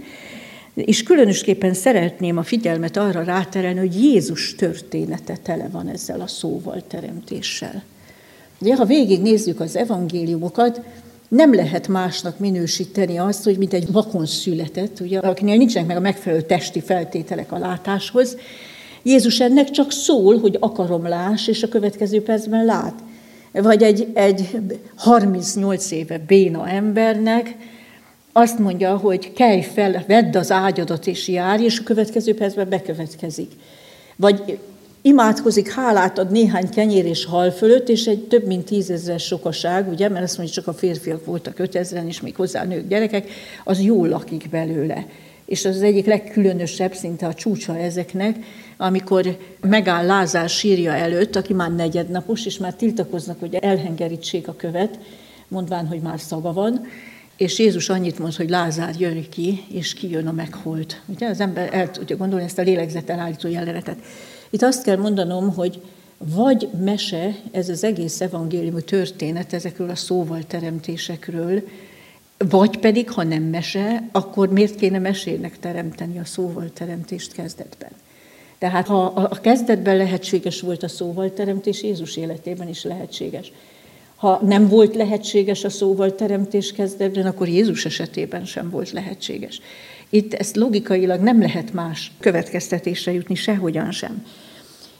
És különösképpen szeretném a figyelmet arra ráterelni, hogy Jézus története tele van ezzel a szóval teremtéssel. De ha végignézzük az evangéliumokat, nem lehet másnak minősíteni azt, hogy mint egy vakon született, ugye, akinél nincsenek meg a megfelelő testi feltételek a látáshoz. Jézus ennek csak szól, hogy akarom láss, és a következő percben lát. Vagy egy, egy harmincnyolc éve béna embernek azt mondja, hogy kelj fel, vedd az ágyadat és járj, és a következő percben bekövetkezik. Vagy imádkozik, hálát ad néhány kenyér és hal fölött, és egy több mint tízezres sokaság, ugye, mert azt mondja, csak a férfiak voltak ötezren, és még hozzá nők, gyerekek, az jól lakik belőle. És az az egyik legkülönösebb, szinte a csúcsa ezeknek, amikor megáll Lázár sírja előtt, aki már negyednapos, és már tiltakoznak, hogy elhengerítsék a követ, mondván, hogy már szaga van, és Jézus annyit mond, hogy Lázár jön ki, és kijön a megholt. Ugye az ember el tudja gondolni ezt a lélegzettel állító jelenetet. Itt azt kell mondanom, hogy vagy mese, ez az egész evangélium történet ezekről a szóval teremtésekről, vagy pedig, ha nem mese, akkor miért kéne mesének teremteni a szóval teremtést kezdetben? Tehát ha a kezdetben lehetséges volt a szóval teremtés, Jézus életében is lehetséges. Ha nem volt lehetséges a szóval teremtés kezdetben, akkor Jézus esetében sem volt lehetséges. Itt ezt logikailag nem lehet más következtetésre jutni, sehogyan sem.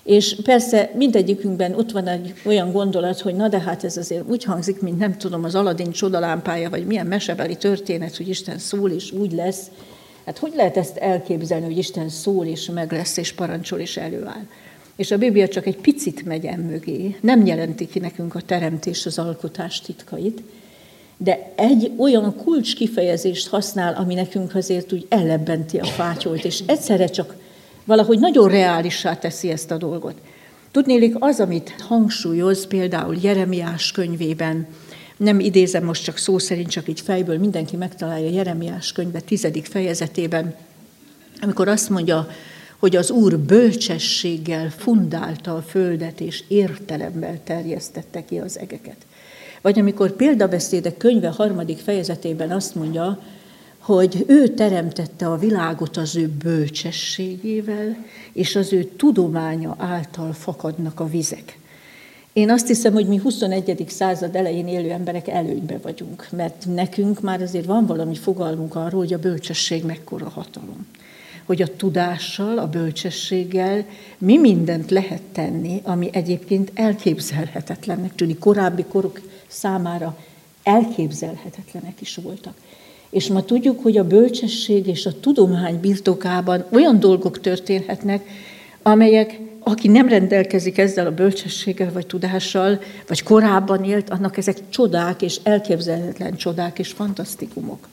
És persze mindegyikünkben ott van egy olyan gondolat, hogy na de hát ez azért úgy hangzik, mint nem tudom, az Aladin csodalámpája, vagy milyen mesebeli történet, hogy Isten szól és úgy lesz. Hát hogy lehet ezt elképzelni, hogy Isten szól és meg lesz, és parancsol és előáll? És a Biblia csak egy picit megy emögé, nem jelenti ki nekünk a teremtés, az alkotás titkait, de egy olyan kulcs kifejezést használ, ami nekünk azért úgy ellebbenti a fátyolt, és egyszerre csak valahogy nagyon reálissá teszi ezt a dolgot. Tudnélik, az, amit hangsúlyoz például Jeremiás könyvében, nem idézem most csak szó szerint, csak így fejből mindenki megtalálja Jeremiás könyve tizedik fejezetében, amikor azt mondja, hogy az Úr bölcsességgel fundálta a földet, és értelemmel terjesztette ki az egeket. Vagy amikor példabeszédek könyve harmadik fejezetében azt mondja, hogy ő teremtette a világot az ő bölcsességével, és az ő tudománya által fakadnak a vizek. Én azt hiszem, hogy mi huszonegyedik század elején élő emberek előnybe vagyunk, mert nekünk már azért van valami fogalmunk arról, hogy a bölcsesség mekkora hatalom. Hogy a tudással, a bölcsességgel mi mindent lehet tenni, ami egyébként elképzelhetetlennek tűnik. Korábbi korok számára elképzelhetetlenek is voltak. És ma tudjuk, hogy a bölcsesség és a tudomány birtokában olyan dolgok történhetnek, amelyek, aki nem rendelkezik ezzel a bölcsességgel vagy tudással, vagy korábban élt, annak ezek csodák és elképzelhetetlen csodák és fantasztikumok.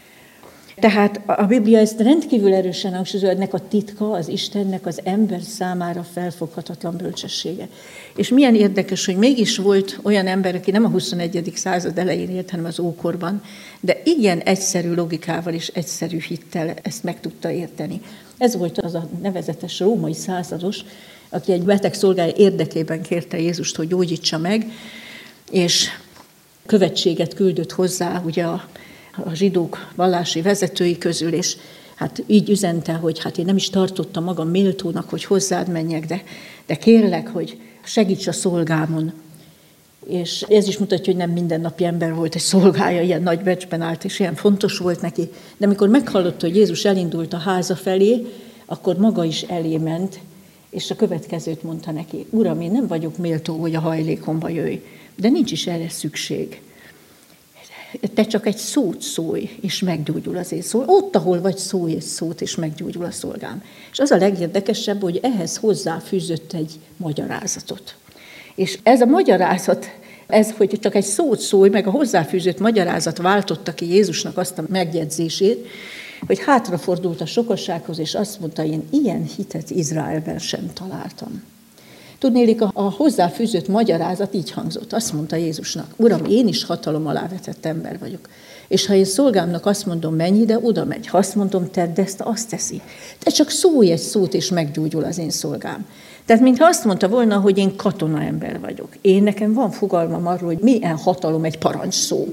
Tehát a Biblia ezt rendkívül erősen hangsúlyozza, ennek a titka az Istennek az ember számára felfoghatatlan bölcsessége. És milyen érdekes, hogy mégis volt olyan ember, aki nem a huszonegyedik század elején élt, hanem az ókorban, de igen egyszerű logikával és egyszerű hittel ezt meg tudta érteni. Ez volt az a nevezetes római százados, aki egy beteg szolgája érdekében kérte Jézust, hogy gyógyítsa meg, és követséget küldött hozzá, ugye a a zsidók vallási vezetői közül, és hát így üzente, hogy hát én nem is tartottam magam méltónak, hogy hozzád menjek, de, de kérlek, hogy segíts a szolgámon. És ez is mutatja, hogy nem mindennapi ember volt, egy szolgája ilyen nagy becsben állt, és ilyen fontos volt neki. De amikor meghallotta, hogy Jézus elindult a háza felé, akkor maga is elé ment, és a következőt mondta neki: Uram, én nem vagyok méltó, hogy a hajlékomba jöjj, de nincs is erre szükség. Te csak egy szót szólj, és meggyógyul az én szó. Ott, ahol vagy, szólj egy szót, és meggyógyul a szolgám. És az a legérdekesebb, hogy ehhez hozzáfűzött egy magyarázatot. És ez a magyarázat, ez, hogy csak egy szót szólj, meg a hozzáfűzött magyarázat váltotta ki Jézusnak azt a megjegyzését, hogy hátrafordult a sokassághoz, és azt mondta, én ilyen hitet Izraelben sem találtam. Tudnélik, a, a hozzáfűzött magyarázat így hangzott. Azt mondta Jézusnak: Uram, én is hatalom alá vetett ember vagyok. És ha én szolgámnak azt mondom, menj ide, oda megy. Ha azt mondom, tedd ezt, azt teszi. Te csak szólj egy szót, és meggyógyul az én szolgám. Tehát mintha azt mondta volna, hogy én katona ember vagyok. Én nekem van fogalmam arról, hogy milyen hatalom egy parancsszó.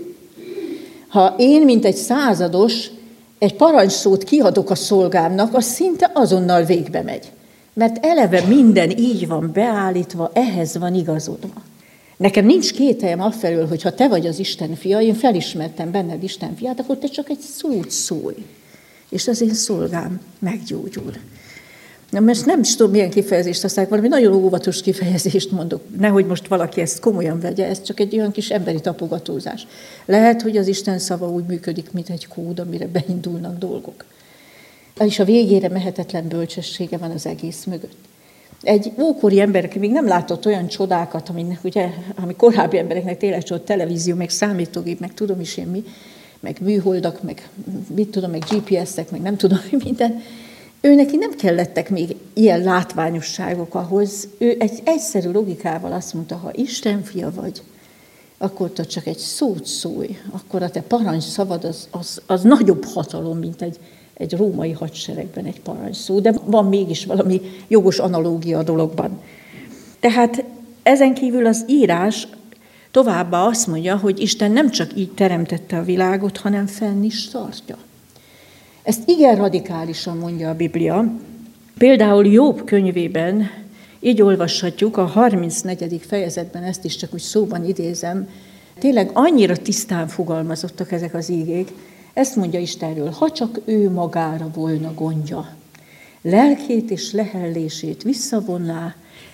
Ha én, mint egy százados, egy parancsszót kiadok a szolgámnak, az szinte azonnal végbe megy. Mert eleve minden így van beállítva, ehhez van igazodva. Nekem nincs kételjem afelől, hogy ha te vagy az Isten fia, én felismertem benned Isten fiát, akkor te csak egy szót szólj, és az én szolgám meggyógyul. Na most nem is tudom, milyen kifejezést használok, valami nagyon óvatos kifejezést mondok. Nehogy most valaki ezt komolyan vegye, ez csak egy olyan kis emberi tapogatózás. Lehet, hogy az Isten szava úgy működik, mint egy kód, amire beindulnak dolgok. És a végére mehetetlen bölcsessége van az egész mögött. Egy ókori ember, aki még nem látott olyan csodákat, ami, ugye, ami korábbi embereknek tényleg csak televízió, meg számítógép, meg tudom is én mi, meg műholdak, meg mit tudom, meg gé pé es-ek, meg nem tudom minden. Ő neki nem kellettek még ilyen látványosságok ahhoz. Ő egy egyszerű logikával azt mondta, ha Isten fia vagy, akkor te csak egy szót szólj, akkor a te parancs szavad az, az, az nagyobb hatalom, mint egy egy római hadseregben egy parancsszó, de van mégis valami jogos analógia a dologban. Tehát ezen kívül az írás továbbá azt mondja, hogy Isten nem csak így teremtette a világot, hanem fenn is tartja. Ezt igen radikálisan mondja a Biblia. Például Jobb könyvében így olvashatjuk, a harmincnegyedik fejezetben, ezt is csak úgy szóban idézem, tényleg annyira tisztán fogalmazottak ezek az ígék. Ezt mondja Istenről: ha csak ő magára volna gondja, lelkét és lehellését visszavonná,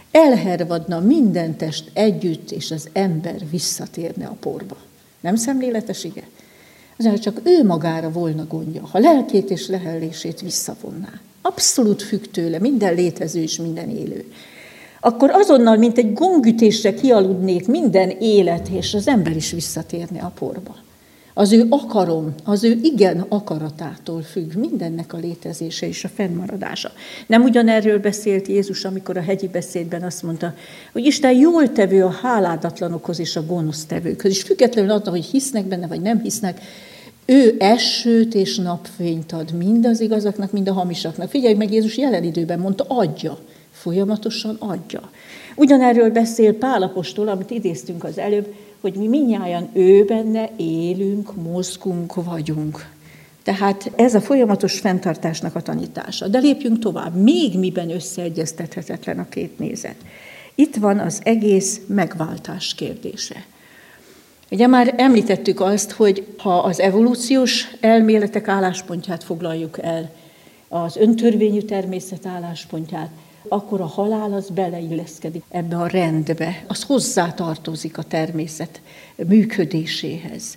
elhervadna minden test együtt, és az ember visszatérne a porba. Nem szemléletes ige? Azért csak ő magára volna gondja, ha lelkét és lehellését visszavonná. Abszolút függ tőle minden létező és minden élő. Akkor azonnal, mint egy gongütésre kialudnék minden élet, és az ember is visszatérne a porba. Az ő akarom, az ő igen akaratától függ mindennek a létezése és a fennmaradása. Nem ugyanerről beszélt Jézus, amikor a hegyi beszédben azt mondta, hogy Isten jól tevő a háládatlanokhoz és a gonosztevőkhöz, és függetlenül attól, hogy hisznek benne, vagy nem hisznek, ő esőt és napfényt ad mind az igazaknak, mind a hamisaknak. Figyelj meg, Jézus jelen időben mondta, adja, folyamatosan adja. Ugyanerről beszél Pál apostol, amit idéztünk az előbb, hogy mi mindnyájan ő benne élünk, mozgunk, vagyunk. Tehát ez a folyamatos fenntartásnak a tanítása. De lépjünk tovább, még miben összeegyeztethetetlen a két nézet. Itt van az egész megváltás kérdése. Ugye már említettük azt, hogy ha az evolúciós elméletek álláspontját foglaljuk el, az öntörvényű természet álláspontját, akkor a halál az beleilleszkedik ebbe a rendbe, az hozzátartozik a természet működéséhez.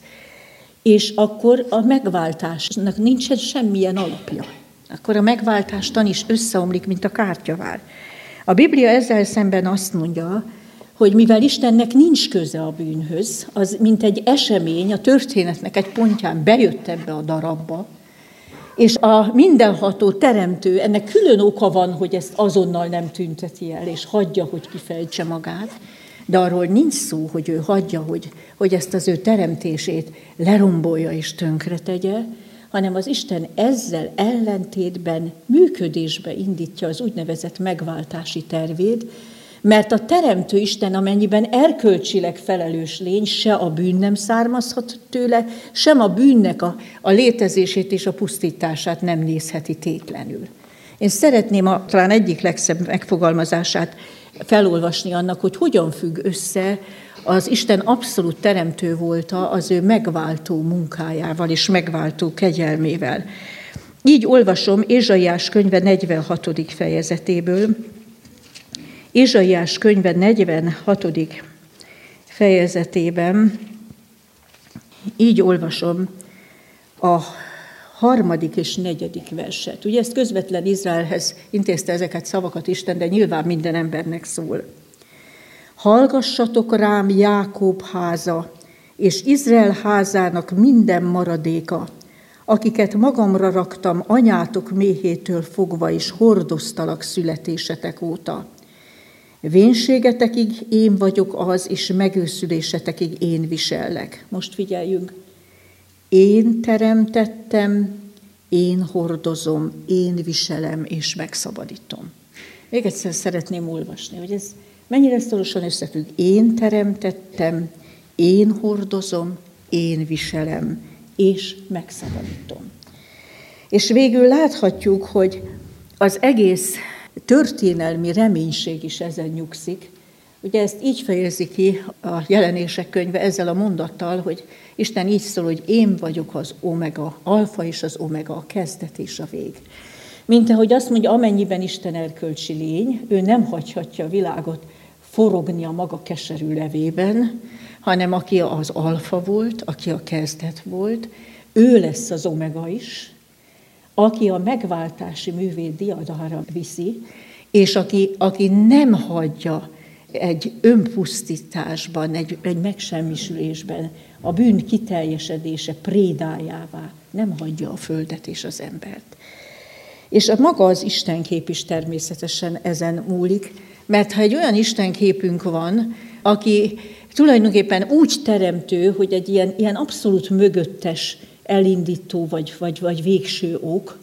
És akkor a megváltásnak nincsen semmilyen alapja. Akkor a megváltástan is összeomlik, mint a kártyavár. A Biblia ezzel szemben azt mondja, hogy mivel Istennek nincs köze a bűnhöz, az mint egy esemény, a történetnek egy pontján bejött ebbe a darabba, és a mindenható teremtő, ennek külön oka van, hogy ezt azonnal nem tünteti el, és hagyja, hogy kifejtse magát, de arról nincs szó, hogy ő hagyja, hogy, hogy ezt az ő teremtését lerombolja és tönkretegye, hanem az Isten ezzel ellentétben működésbe indítja az úgynevezett megváltási tervét, mert a teremtő Isten, amennyiben erkölcsileg felelős lény, se a bűn nem származhat tőle, sem a bűnnek a, a létezését és a pusztítását nem nézheti tétlenül. Én szeretném a, talán egyik legszebb megfogalmazását felolvasni annak, hogy hogyan függ össze az Isten abszolút teremtő volta az ő megváltó munkájával és megváltó kegyelmével. Így olvasom Ézsaiás könyve negyvenhatodik fejezetéből, Ézsaiás könyve negyvenhatodik fejezetében, így olvasom a harmadik és negyedik verset. Ugye ezt közvetlen Izraelhez intézte ezeket szavakat Isten, de nyilván minden embernek szól. Hallgassatok rám, Jákob háza, és Izrael házának minden maradéka, akiket magamra raktam anyátok méhétől fogva, és hordoztalak születésetek óta. Vénségetekig én vagyok az, és megőszülésetekig én visellek. Most figyeljünk. Én teremtettem, én hordozom, én viselem, és megszabadítom. Még egyszer szeretném olvasni, hogy ez mennyire szorosan összefügg. Én teremtettem, én hordozom, én viselem, és megszabadítom. És végül láthatjuk, hogy az egész történelmi reménység is ezen nyugszik. Ugye ezt így fejezi ki a Jelenések könyve ezzel a mondattal, hogy Isten így szól, hogy én vagyok az omega, alfa és az omega, a kezdet és a vég. Mint ahogy azt mondja, amennyiben Isten erkölcsi lény, ő nem hagyhatja a világot forogni a maga keserű levében, hanem aki az alfa volt, aki a kezdet volt, ő lesz az omega is, aki a megváltási művét diadalra viszi, és aki, aki nem hagyja egy önpusztításban, egy, egy megsemmisülésben, a bűn kiteljesedése prédájává, nem hagyja a földet és az embert. És a maga az Istenkép is természetesen ezen múlik, mert ha egy olyan Istenképünk van, aki tulajdonképpen úgy teremtő, hogy egy ilyen, ilyen abszolút mögöttes elindító vagy, vagy, vagy végső ok,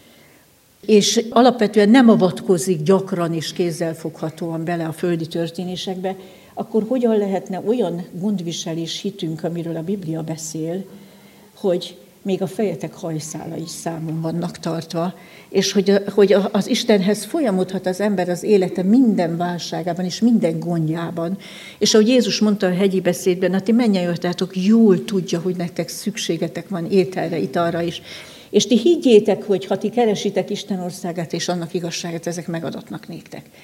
és alapvetően nem avatkozik gyakran és kézzelfoghatóan bele a földi történésekbe, akkor hogyan lehetne olyan gondviselés hitünk, amiről a Biblia beszél, hogy még a fejetek hajszála is számon vannak tartva, és hogy, hogy az Istenhez folyamodhat az ember az élete minden válságában és minden gondjában. És ahogy Jézus mondta a hegyi beszédben, hát ti mennyei jól tudja, hogy nektek szükségetek van ételre, italra is. És ti higgyétek, hogy ha ti keresitek Isten országát és annak igazságát, ezek megadatnak néktek.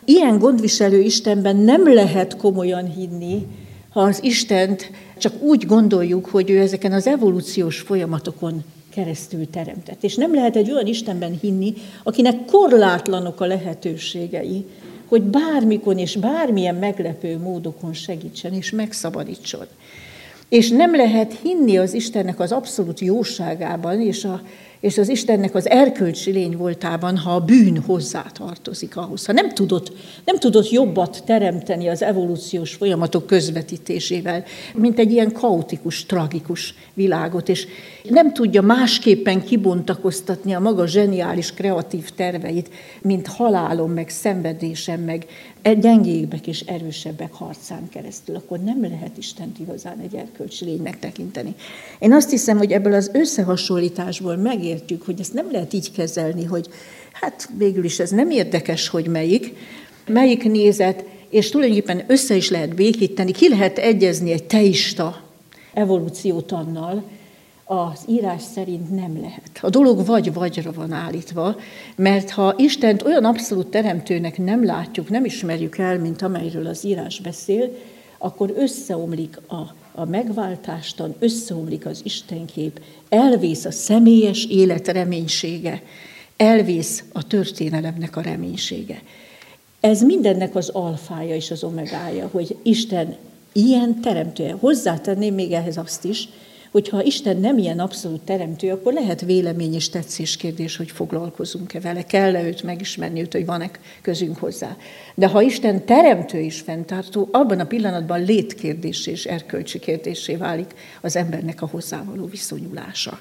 ilyen gondviselő Istenben nem lehet komolyan hinni, ha az Istent csak úgy gondoljuk, hogy ő ezeken az evolúciós folyamatokon keresztül teremtett. És nem lehet egy olyan Istenben hinni, akinek korlátlanok a lehetőségei, hogy bármikor és bármilyen meglepő módokon segítsen és megszabadítson. És nem lehet hinni az Istennek az abszolút jóságában, és, a, és az Istennek az erkölcsi lény voltában, ha a bűn hozzátartozik ahhoz. Ha nem tudott, nem tudott jobbat teremteni az evolúciós folyamatok közvetítésével, mint egy ilyen kaotikus, tragikus világot, és nem tudja másképpen kibontakoztatni a maga zseniális, kreatív terveit, mint halálon, meg szenvedésen, meg gyengébbek és erősebbek harcán keresztül, akkor nem lehet Istent igazán egy erkölcsi lénynek tekinteni. Én azt hiszem, hogy ebből az összehasonlításból megértjük, hogy ezt nem lehet így kezelni, hogy hát végül is ez nem érdekes, hogy melyik, melyik nézet, és tulajdonképpen össze is lehet békíteni, ki lehet egyezni egy teista evolúciótannal, az írás szerint nem lehet. A dolog vagy-vagyra van állítva, mert ha Istent olyan abszolút teremtőnek nem látjuk, nem ismerjük el, mint amelyről az írás beszél, akkor összeomlik a, a megváltástan, összeomlik az Istenkép, elvész a személyes élet reménysége, elvész a történelemnek a reménysége. Ez mindennek az alfája és az omegája, hogy Isten ilyen teremtője. Hozzátenném még ehhez azt is, hogyha Isten nem ilyen abszolút teremtő, akkor lehet vélemény és tetszés kérdés, hogy foglalkozunk-e vele, kell-e őt megismerni, őt, hogy van-e közünk hozzá. De ha Isten teremtő is fenntartó, abban a pillanatban létkérdés és erkölcsi kérdésé válik az embernek a hozzávaló viszonyulása.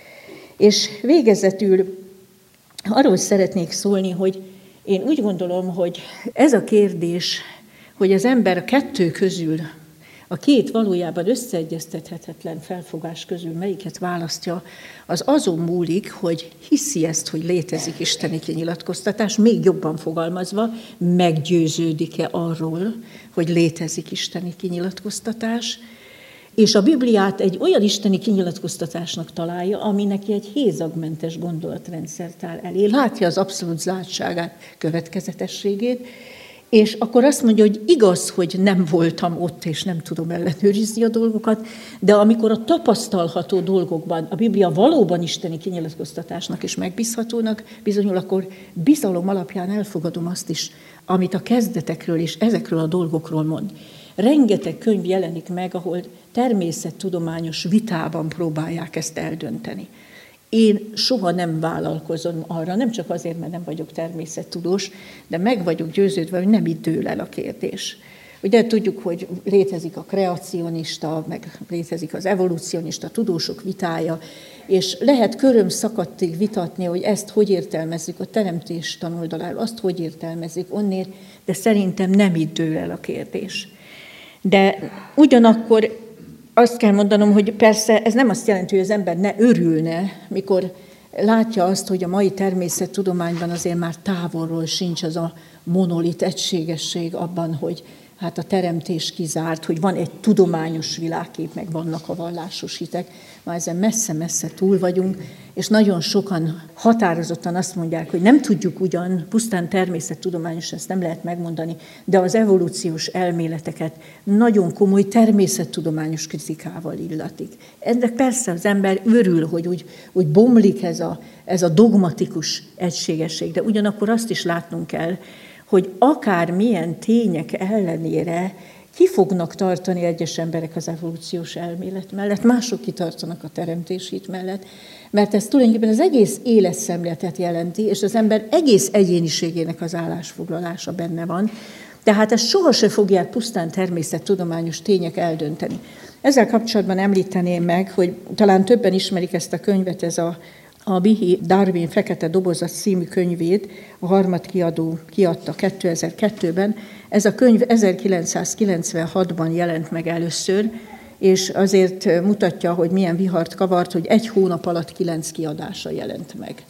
És végezetül arról szeretnék szólni, hogy én úgy gondolom, hogy ez a kérdés, hogy az ember a kettő közül, a két valójában összeegyeztethetetlen felfogás közül melyiket választja, az azon múlik, hogy hiszi ezt, hogy létezik isteni kinyilatkoztatás, még jobban fogalmazva, meggyőződik-e arról, hogy létezik isteni kinyilatkoztatás, és a Bibliát egy olyan isteni kinyilatkoztatásnak találja, ami neki egy hézagmentes gondolatrendszert áll elé, látja az abszolút zártságát, következetességét, és akkor azt mondja, hogy igaz, hogy nem voltam ott, és nem tudom ellenőrizni a dolgokat, de amikor a tapasztalható dolgokban a Biblia valóban isteni kinyilatkoztatásnak és megbízhatónak bizonyul, akkor bizalom alapján elfogadom azt is, amit a kezdetekről és ezekről a dolgokról mond. Rengeteg könyv jelenik meg, ahol természettudományos vitában próbálják ezt eldönteni. Én soha nem vállalkozom arra, nem csak azért, mert nem vagyok természettudós, de meg vagyok győződve, hogy nem itt dől el a kérdés. Ugye tudjuk, hogy létezik a kreacionista, meg létezik az evolúcionista tudósok vitája, és lehet körömszakadtig vitatni, hogy ezt hogy értelmezzük a teremtés tanoldaláról, azt hogy értelmezzük onnét, de szerintem nem itt dől el a kérdés. De ugyanakkor azt kell mondanom, hogy persze ez nem azt jelenti, hogy az ember ne örülne, mikor látja azt, hogy a mai természettudományban azért már távolról sincs az a monolit egységesség abban, hogy hát a teremtés kizárt, hogy van egy tudományos világkép, meg vannak a vallásos hitek. Már ezen messze-messze túl vagyunk, és nagyon sokan határozottan azt mondják, hogy nem tudjuk ugyan, pusztán természettudományos, ezt nem lehet megmondani, de az evolúciós elméleteket nagyon komoly természettudományos kritikával illatik. Ennek persze az ember örül, hogy úgy, úgy bomlik ez a, ez a dogmatikus egységesség, de ugyanakkor azt is látnunk kell, hogy akár milyen tények ellenére ki fognak tartani egyes emberek az evolúciós elmélet mellett, mások kitartanak a teremtés hit mellett, mert ez tulajdonképpen az egész életszemléletet jelenti, és az ember egész egyéniségének az állásfoglalása benne van, tehát ezt sohasem fogják pusztán természettudományos tények eldönteni. Ezzel kapcsolatban említeném meg, hogy talán többen ismerik ezt a könyvet, ez a A Bihi Darwin Fekete Doboza című könyvét, a Harmat kiadó kiadta kétezer-kettőben. Ez a könyv ezerkilencszázkilencvenhatban jelent meg először, és azért mutatja, hogy milyen vihart kavart, hogy egy hónap alatt kilenc kiadása jelent meg.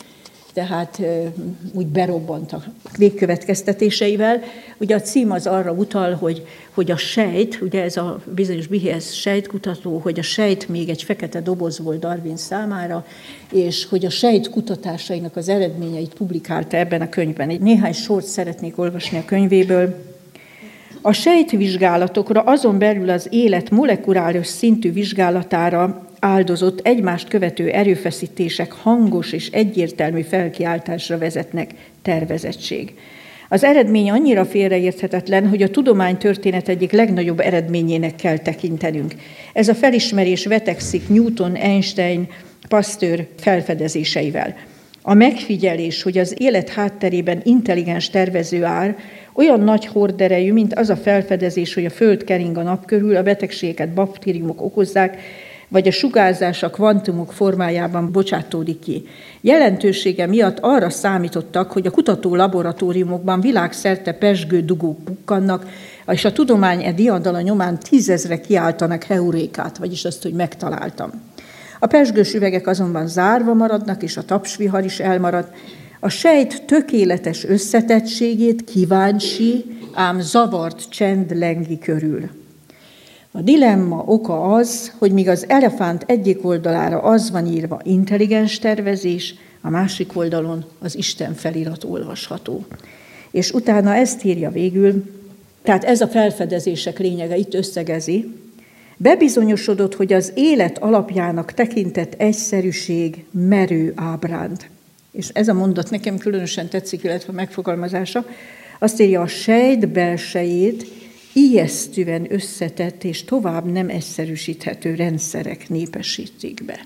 tehát úgy berobbant a végkövetkeztetéseivel. Ugye a cím az arra utal, hogy, hogy a sejt, ugye ez a bizonyos Bihész sejtkutató, hogy a sejt még egy fekete doboz volt Darwin számára, és hogy a sejt kutatásainak az eredményeit publikálta ebben a könyvben. Egy néhány sort szeretnék olvasni a könyvéből. A sejtvizsgálatokra, azon belül az élet molekuláris szintű vizsgálatára áldozott egymást követő erőfeszítések hangos és egyértelmű felkiáltásra vezetnek, tervezettség. Az eredmény annyira félreérthetetlen, hogy a tudománytörténet egyik legnagyobb eredményének kell tekintenünk. Ez a felismerés vetekszik Newton, Einstein, Pasteur felfedezéseivel. A megfigyelés, hogy az élet hátterében intelligens tervező áll, olyan nagy horderejű, mint az a felfedezés, hogy a Föld kering a nap körül, a betegségeket baktériumok okozzák, vagy a sugárzás a kvantumok formájában bocsátódik ki. Jelentősége miatt arra számítottak, hogy a kutató laboratóriumokban világszerte pezsgő dugók bukkannak, és a tudomány e diadala nyomán tízezre kiáltanak heurékát, vagyis azt, hogy megtaláltam. A pezsgős üvegek azonban zárva maradnak, és a tapsvihar is elmarad. A sejt tökéletes összetettségét kíváncsi, ám zavart csend lengi körül. A dilemma oka az, hogy míg az elefánt egyik oldalára az van írva intelligens tervezés, a másik oldalon az Isten felirat olvasható. És utána ezt írja végül, tehát ez a felfedezések lényege itt összegezi, bebizonyosodott, hogy az élet alapjának tekintett egyszerűség merő ábránd. És ez a mondat nekem különösen tetszik, illetve a megfogalmazása. Azt írja, a sejt belsejét ijesztően összetett és tovább nem egyszerűsíthető rendszerek népesítik be.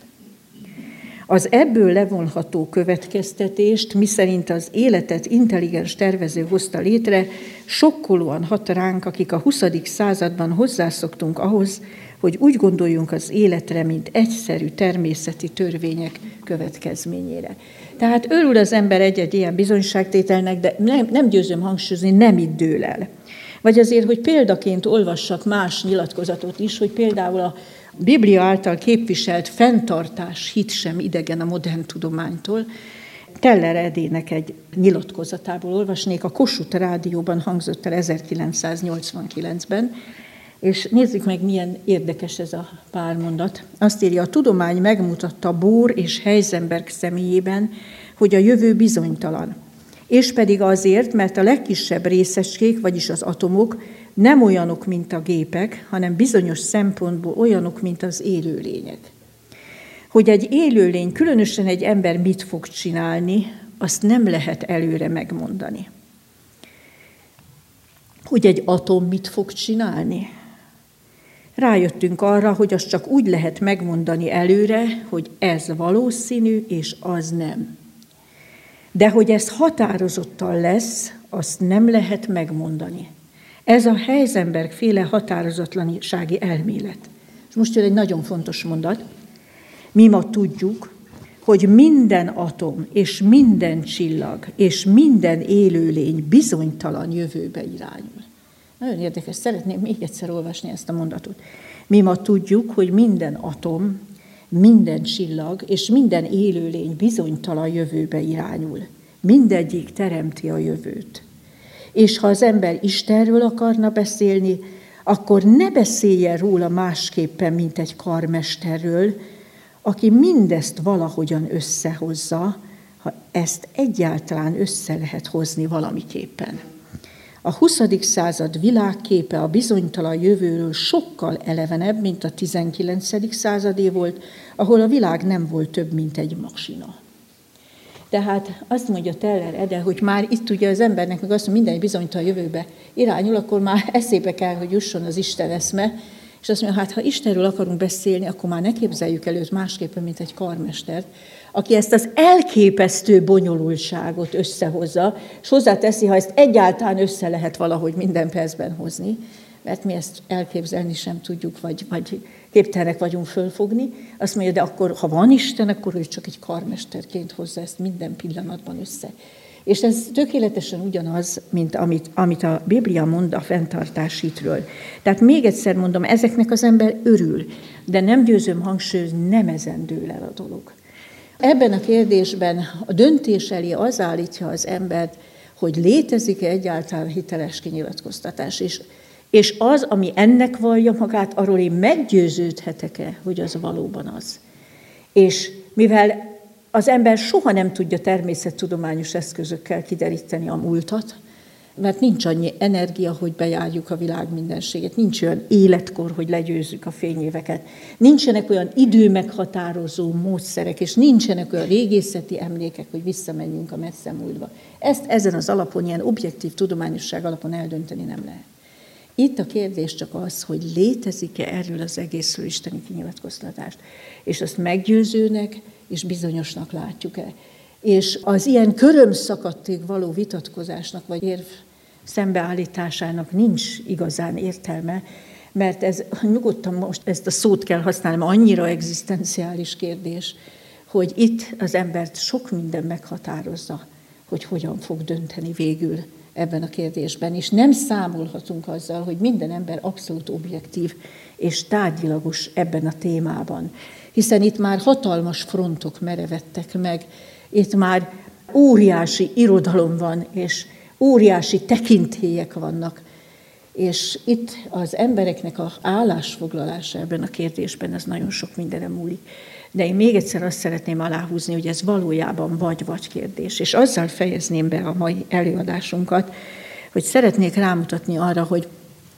Az ebből levonható következtetést, miszerint az életet intelligens tervező hozta létre, sokkolóan hat ránk, akik a huszadik században hozzászoktunk ahhoz, hogy úgy gondoljunk az életre, mint egyszerű természeti törvények következményére. Tehát örül az ember egy-egy ilyen bizonyságtételnek, de nem, nem győzöm hangsúlyozni, nem itt dől el. Vagy azért, hogy példaként olvassak más nyilatkozatot is, hogy például a Biblia által képviselt fenntartás hit sem idegen a modern tudománytól. Teller Edének egy nyilatkozatából olvasnék, a Kossuth Rádióban hangzott el ezerkilencszáznyolcvankilencben, és nézzük meg, milyen érdekes ez a pár mondat. Azt írja, a tudomány megmutatta Bohr és Heisenberg személyében, hogy a jövő bizonytalan. És pedig azért, mert a legkisebb részecskék, vagyis az atomok nem olyanok, mint a gépek, hanem bizonyos szempontból olyanok, mint az élőlények. Hogy egy élőlény, különösen egy ember mit fog csinálni, azt nem lehet előre megmondani. Hogy egy atom mit fog csinálni? Rájöttünk arra, hogy azt csak úgy lehet megmondani előre, hogy ez valószínű, és az nem. De hogy ez határozottan lesz, azt nem lehet megmondani. Ez a Heisenberg féle határozatlansági elmélet. És most jön egy nagyon fontos mondat. Mi ma tudjuk, hogy minden atom, és minden csillag, és minden élőlény bizonytalan jövőbe irányul. Nagyon érdekes, szeretném még egyszer olvasni ezt a mondatot. Mi ma tudjuk, hogy minden atom, minden csillag és minden élőlény bizonytalan jövőbe irányul. Mindegyik teremti a jövőt. És ha az ember Istenről akarna beszélni, akkor ne beszéljen róla másképpen, mint egy karmesterről, aki mindezt valahogyan összehozza, ha ezt egyáltalán össze lehet hozni valamiképpen. A huszadik század világképe a bizonytalan jövőről sokkal elevenebb, mint a tizenkilencedik századé volt, ahol a világ nem volt több, mint egy masina. Tehát azt mondja Teller Ede, hogy már itt ugye az embernek meg azt mondja, minden bizonytalan jövőbe irányul, akkor már eszébe kell, hogy jusson az Isten eszme, és azt mondja, hát ha Istenről akarunk beszélni, akkor már ne képzeljük előtt másképpen, mint egy karmestert, aki ezt az elképesztő bonyolultságot összehozza, és hozzáteszi, ha ezt egyáltalán össze lehet valahogy minden percben hozni, mert mi ezt elképzelni sem tudjuk, vagy, vagy képtelenek vagyunk fölfogni, azt mondja, de akkor, ha van Isten, akkor ő csak egy karmesterként hozza ezt minden pillanatban össze. És ez tökéletesen ugyanaz, mint amit, amit a Biblia mond a fenntartás hitről. Tehát még egyszer mondom, ezeknek az ember örül, de nem győzöm hangsúlyozni, nem ezen dől el a dolog. Ebben a kérdésben a döntés elé az állítja az embert, hogy létezik-e egyáltalán hiteles kinyilatkoztatás. És, és az, ami ennek vallja magát, arról én meggyőződhetek-e, hogy az valóban az. És mivel az ember soha nem tudja természettudományos eszközökkel kideríteni a múltat, mert nincs annyi energia, hogy bejárjuk a világ mindenségét, nincs olyan életkor, hogy legyőzzük a fényéveket, nincsenek olyan időmeghatározó módszerek, és nincsenek olyan régészeti emlékek, hogy visszamenjünk a messze múltba. Ezt ezen az alapon, ilyen objektív tudományosság alapon eldönteni nem lehet. Itt a kérdés csak az, hogy létezik-e erről az egészről isteni kinyilatkoztatást, és azt meggyőzőnek és bizonyosnak látjuk-e. És az ilyen körömszakadtig való vitatkozásnak vagy érv szembeállításának nincs igazán értelme, mert ez nyugodtan most ezt a szót kell használni, annyira egzisztenciális kérdés, hogy itt az embert sok minden meghatározza, hogy hogyan fog dönteni végül ebben a kérdésben. És nem számolhatunk azzal, hogy minden ember abszolút objektív és tárgyilagos ebben a témában. Hiszen itt már hatalmas frontok merevedtek meg, itt már óriási irodalom van, és óriási tekintélyek vannak, és itt az embereknek az állásfoglalása ebben a kérdésben, az nagyon sok mindenre múlik. De én még egyszer azt szeretném aláhúzni, hogy ez valójában vagy-vagy kérdés. És azzal fejezném be a mai előadásunkat, hogy szeretnék rámutatni arra, hogy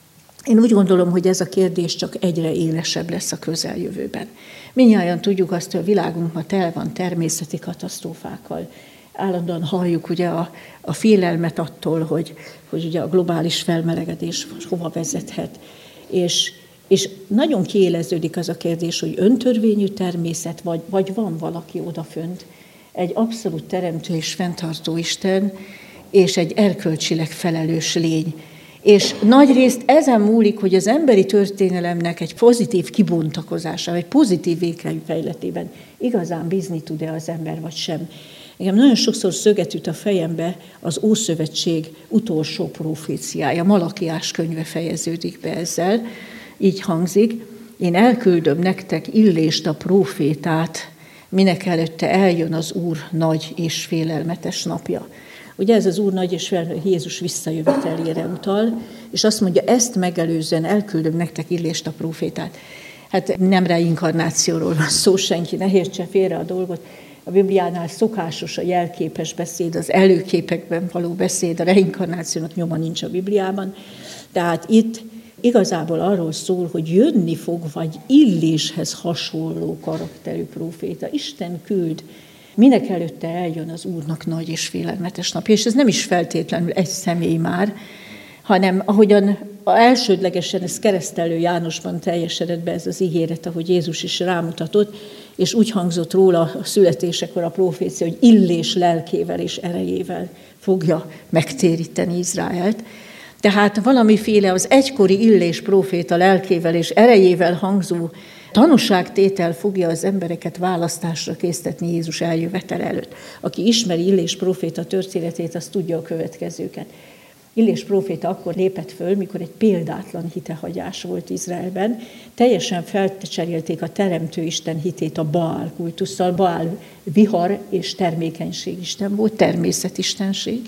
én úgy gondolom, hogy ez a kérdés csak egyre élesebb lesz a közeljövőben. Mindnyájan tudjuk azt, hogy a világunk ma tel van természeti katasztrófákkal. Állandóan halljuk ugye a, a félelmet attól, hogy, hogy ugye a globális felmelegedés hova vezethet. És, és nagyon kiéleződik az a kérdés, hogy öntörvényű természet, vagy, vagy van valaki odafönt, egy abszolút teremtő és fenntartó Isten, és egy erkölcsileg felelős lény. És nagyrészt ezen múlik, hogy az emberi történelemnek egy pozitív kibontakozása, egy pozitív végfejletében igazán bízni tud-e az ember, vagy sem. Engem nagyon sokszor szöget üt a fejembe az Ószövetség utolsó proféciája, Malakiás könyve fejeződik be ezzel, így hangzik: én elküldöm nektek Illést a prófétát, minek előtte eljön az Úr nagy és félelmetes napja. Ugye ez az Úr nagy és félelmetes Jézus visszajövetelére utal, és azt mondja, ezt megelőzően elküldöm nektek Illést a prófétát. Hát nem reinkarnációról van szó, senki ne értse félre a dolgot. A Bibliánál szokásos a jelképes beszéd, az előképekben való beszéd, a reinkarnációnak nyoma nincs a Bibliában. Tehát itt igazából arról szól, hogy jönni fog, vagy Illéshez hasonló karakterű próféta. Isten küld, minek előtte eljön az Úrnak nagy és félelmetes napja. És ez nem is feltétlenül egy személy már, hanem ahogyan elsődlegesen ez Keresztelő Jánosban teljesedett be ez az ígéret, ahogy Jézus is rámutatott, és úgy hangzott róla a születésekor a profécia, hogy Illés lelkével és erejével fogja megtéríteni Izraelt. Tehát valamiféle az egykori Illés próféta lelkével és erejével hangzó tanúságtétel fogja az embereket választásra késztetni Jézus eljövetel előtt. Aki ismeri Illés próféta történetét, az tudja a következőket. Illés próféta akkor lépett föl, mikor egy példátlan hitehagyás volt Izraelben. Teljesen felcserélték a teremtő Isten hitét a Baál kultusszal. Baál vihar és termékenység isten volt, természetistenség.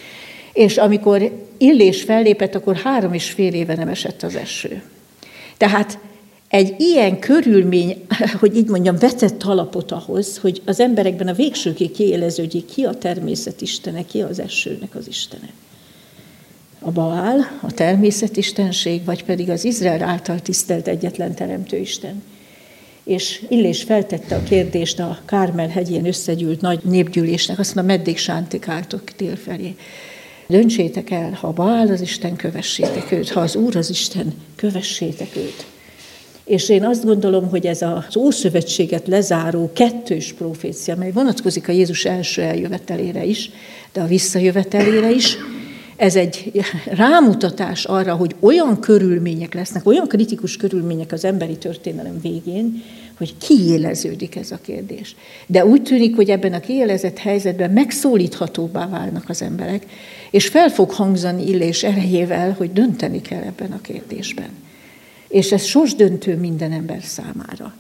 És amikor Illés fellépett, akkor három és fél éve nem esett az eső. Tehát egy ilyen körülmény, hogy így mondjam, vetett alapot ahhoz, hogy az emberekben a végsőkig kiéleződjék, ki a természet istene, ki az esőnek az istene. A Baál, a természetistenség, vagy pedig az Izrael által tisztelt egyetlen teremtőisten. És Illés feltette a kérdést a Kármel hegyén összegyűlt nagy népgyűlésnek, azt mondta, meddig sántikáltok dél felé. Döntsétek el, ha Baál az Isten, kövessétek őt, ha az Úr az Isten, kövessétek őt. És én azt gondolom, hogy ez az Ószövetséget lezáró kettős profécia, mely vonatkozik a Jézus első eljövetelére is, de a visszajövetelére is, ez egy rámutatás arra, hogy olyan körülmények lesznek, olyan kritikus körülmények az emberi történelem végén, hogy kiéleződik ez a kérdés. De úgy tűnik, hogy ebben a kiélezett helyzetben megszólíthatóbbá válnak az emberek, és fel fog hangzani Illés erejével, hogy dönteni kell ebben a kérdésben. És ez sorsdöntő minden ember számára.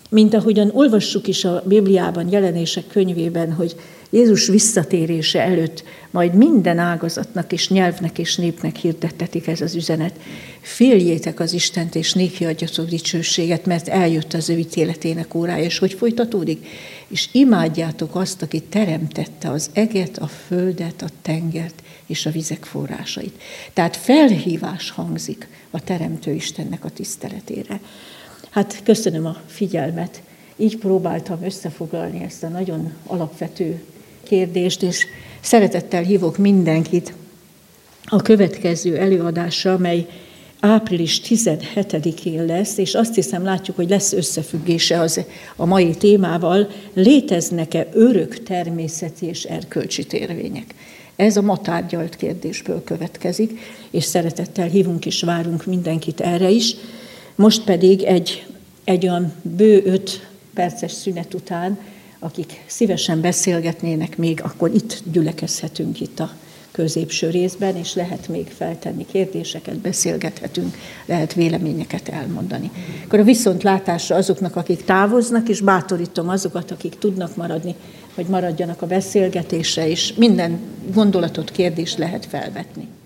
Mint ahogyan olvassuk is a Bibliában, Jelenések könyvében, hogy Jézus visszatérése előtt majd minden ágazatnak és nyelvnek és népnek hirdettetik ez az üzenet. Féljétek az Istent, és néki adjatok dicsőséget, mert eljött az ő ítéletének órája. És hogy folytatódik? És imádjátok azt, aki teremtette az eget, a földet, a tengert és a vizek forrásait. Tehát felhívás hangzik a Teremtő Istennek a tiszteletére. Hát köszönöm a figyelmet. Így próbáltam összefoglalni ezt a nagyon alapvető kérdést, és szeretettel hívok mindenkit a következő előadásra, mely április tizenhetedikén lesz, és azt hiszem látjuk, hogy lesz összefüggése az a mai témával, léteznek-e örök természeti és erkölcsi törvények. Ez a ma tárgyalt kérdésből következik, és szeretettel hívunk és várunk mindenkit erre is. Most pedig egy, egy olyan bő öt perces szünet után, akik szívesen beszélgetnének még, akkor itt gyülekezhetünk itt a középső részben, és lehet még feltenni kérdéseket, beszélgethetünk, lehet véleményeket elmondani. Akkor a viszontlátásra azoknak, akik távoznak, és bátorítom azokat, akik tudnak maradni, hogy maradjanak a beszélgetésre, és minden gondolatot, kérdést lehet felvetni.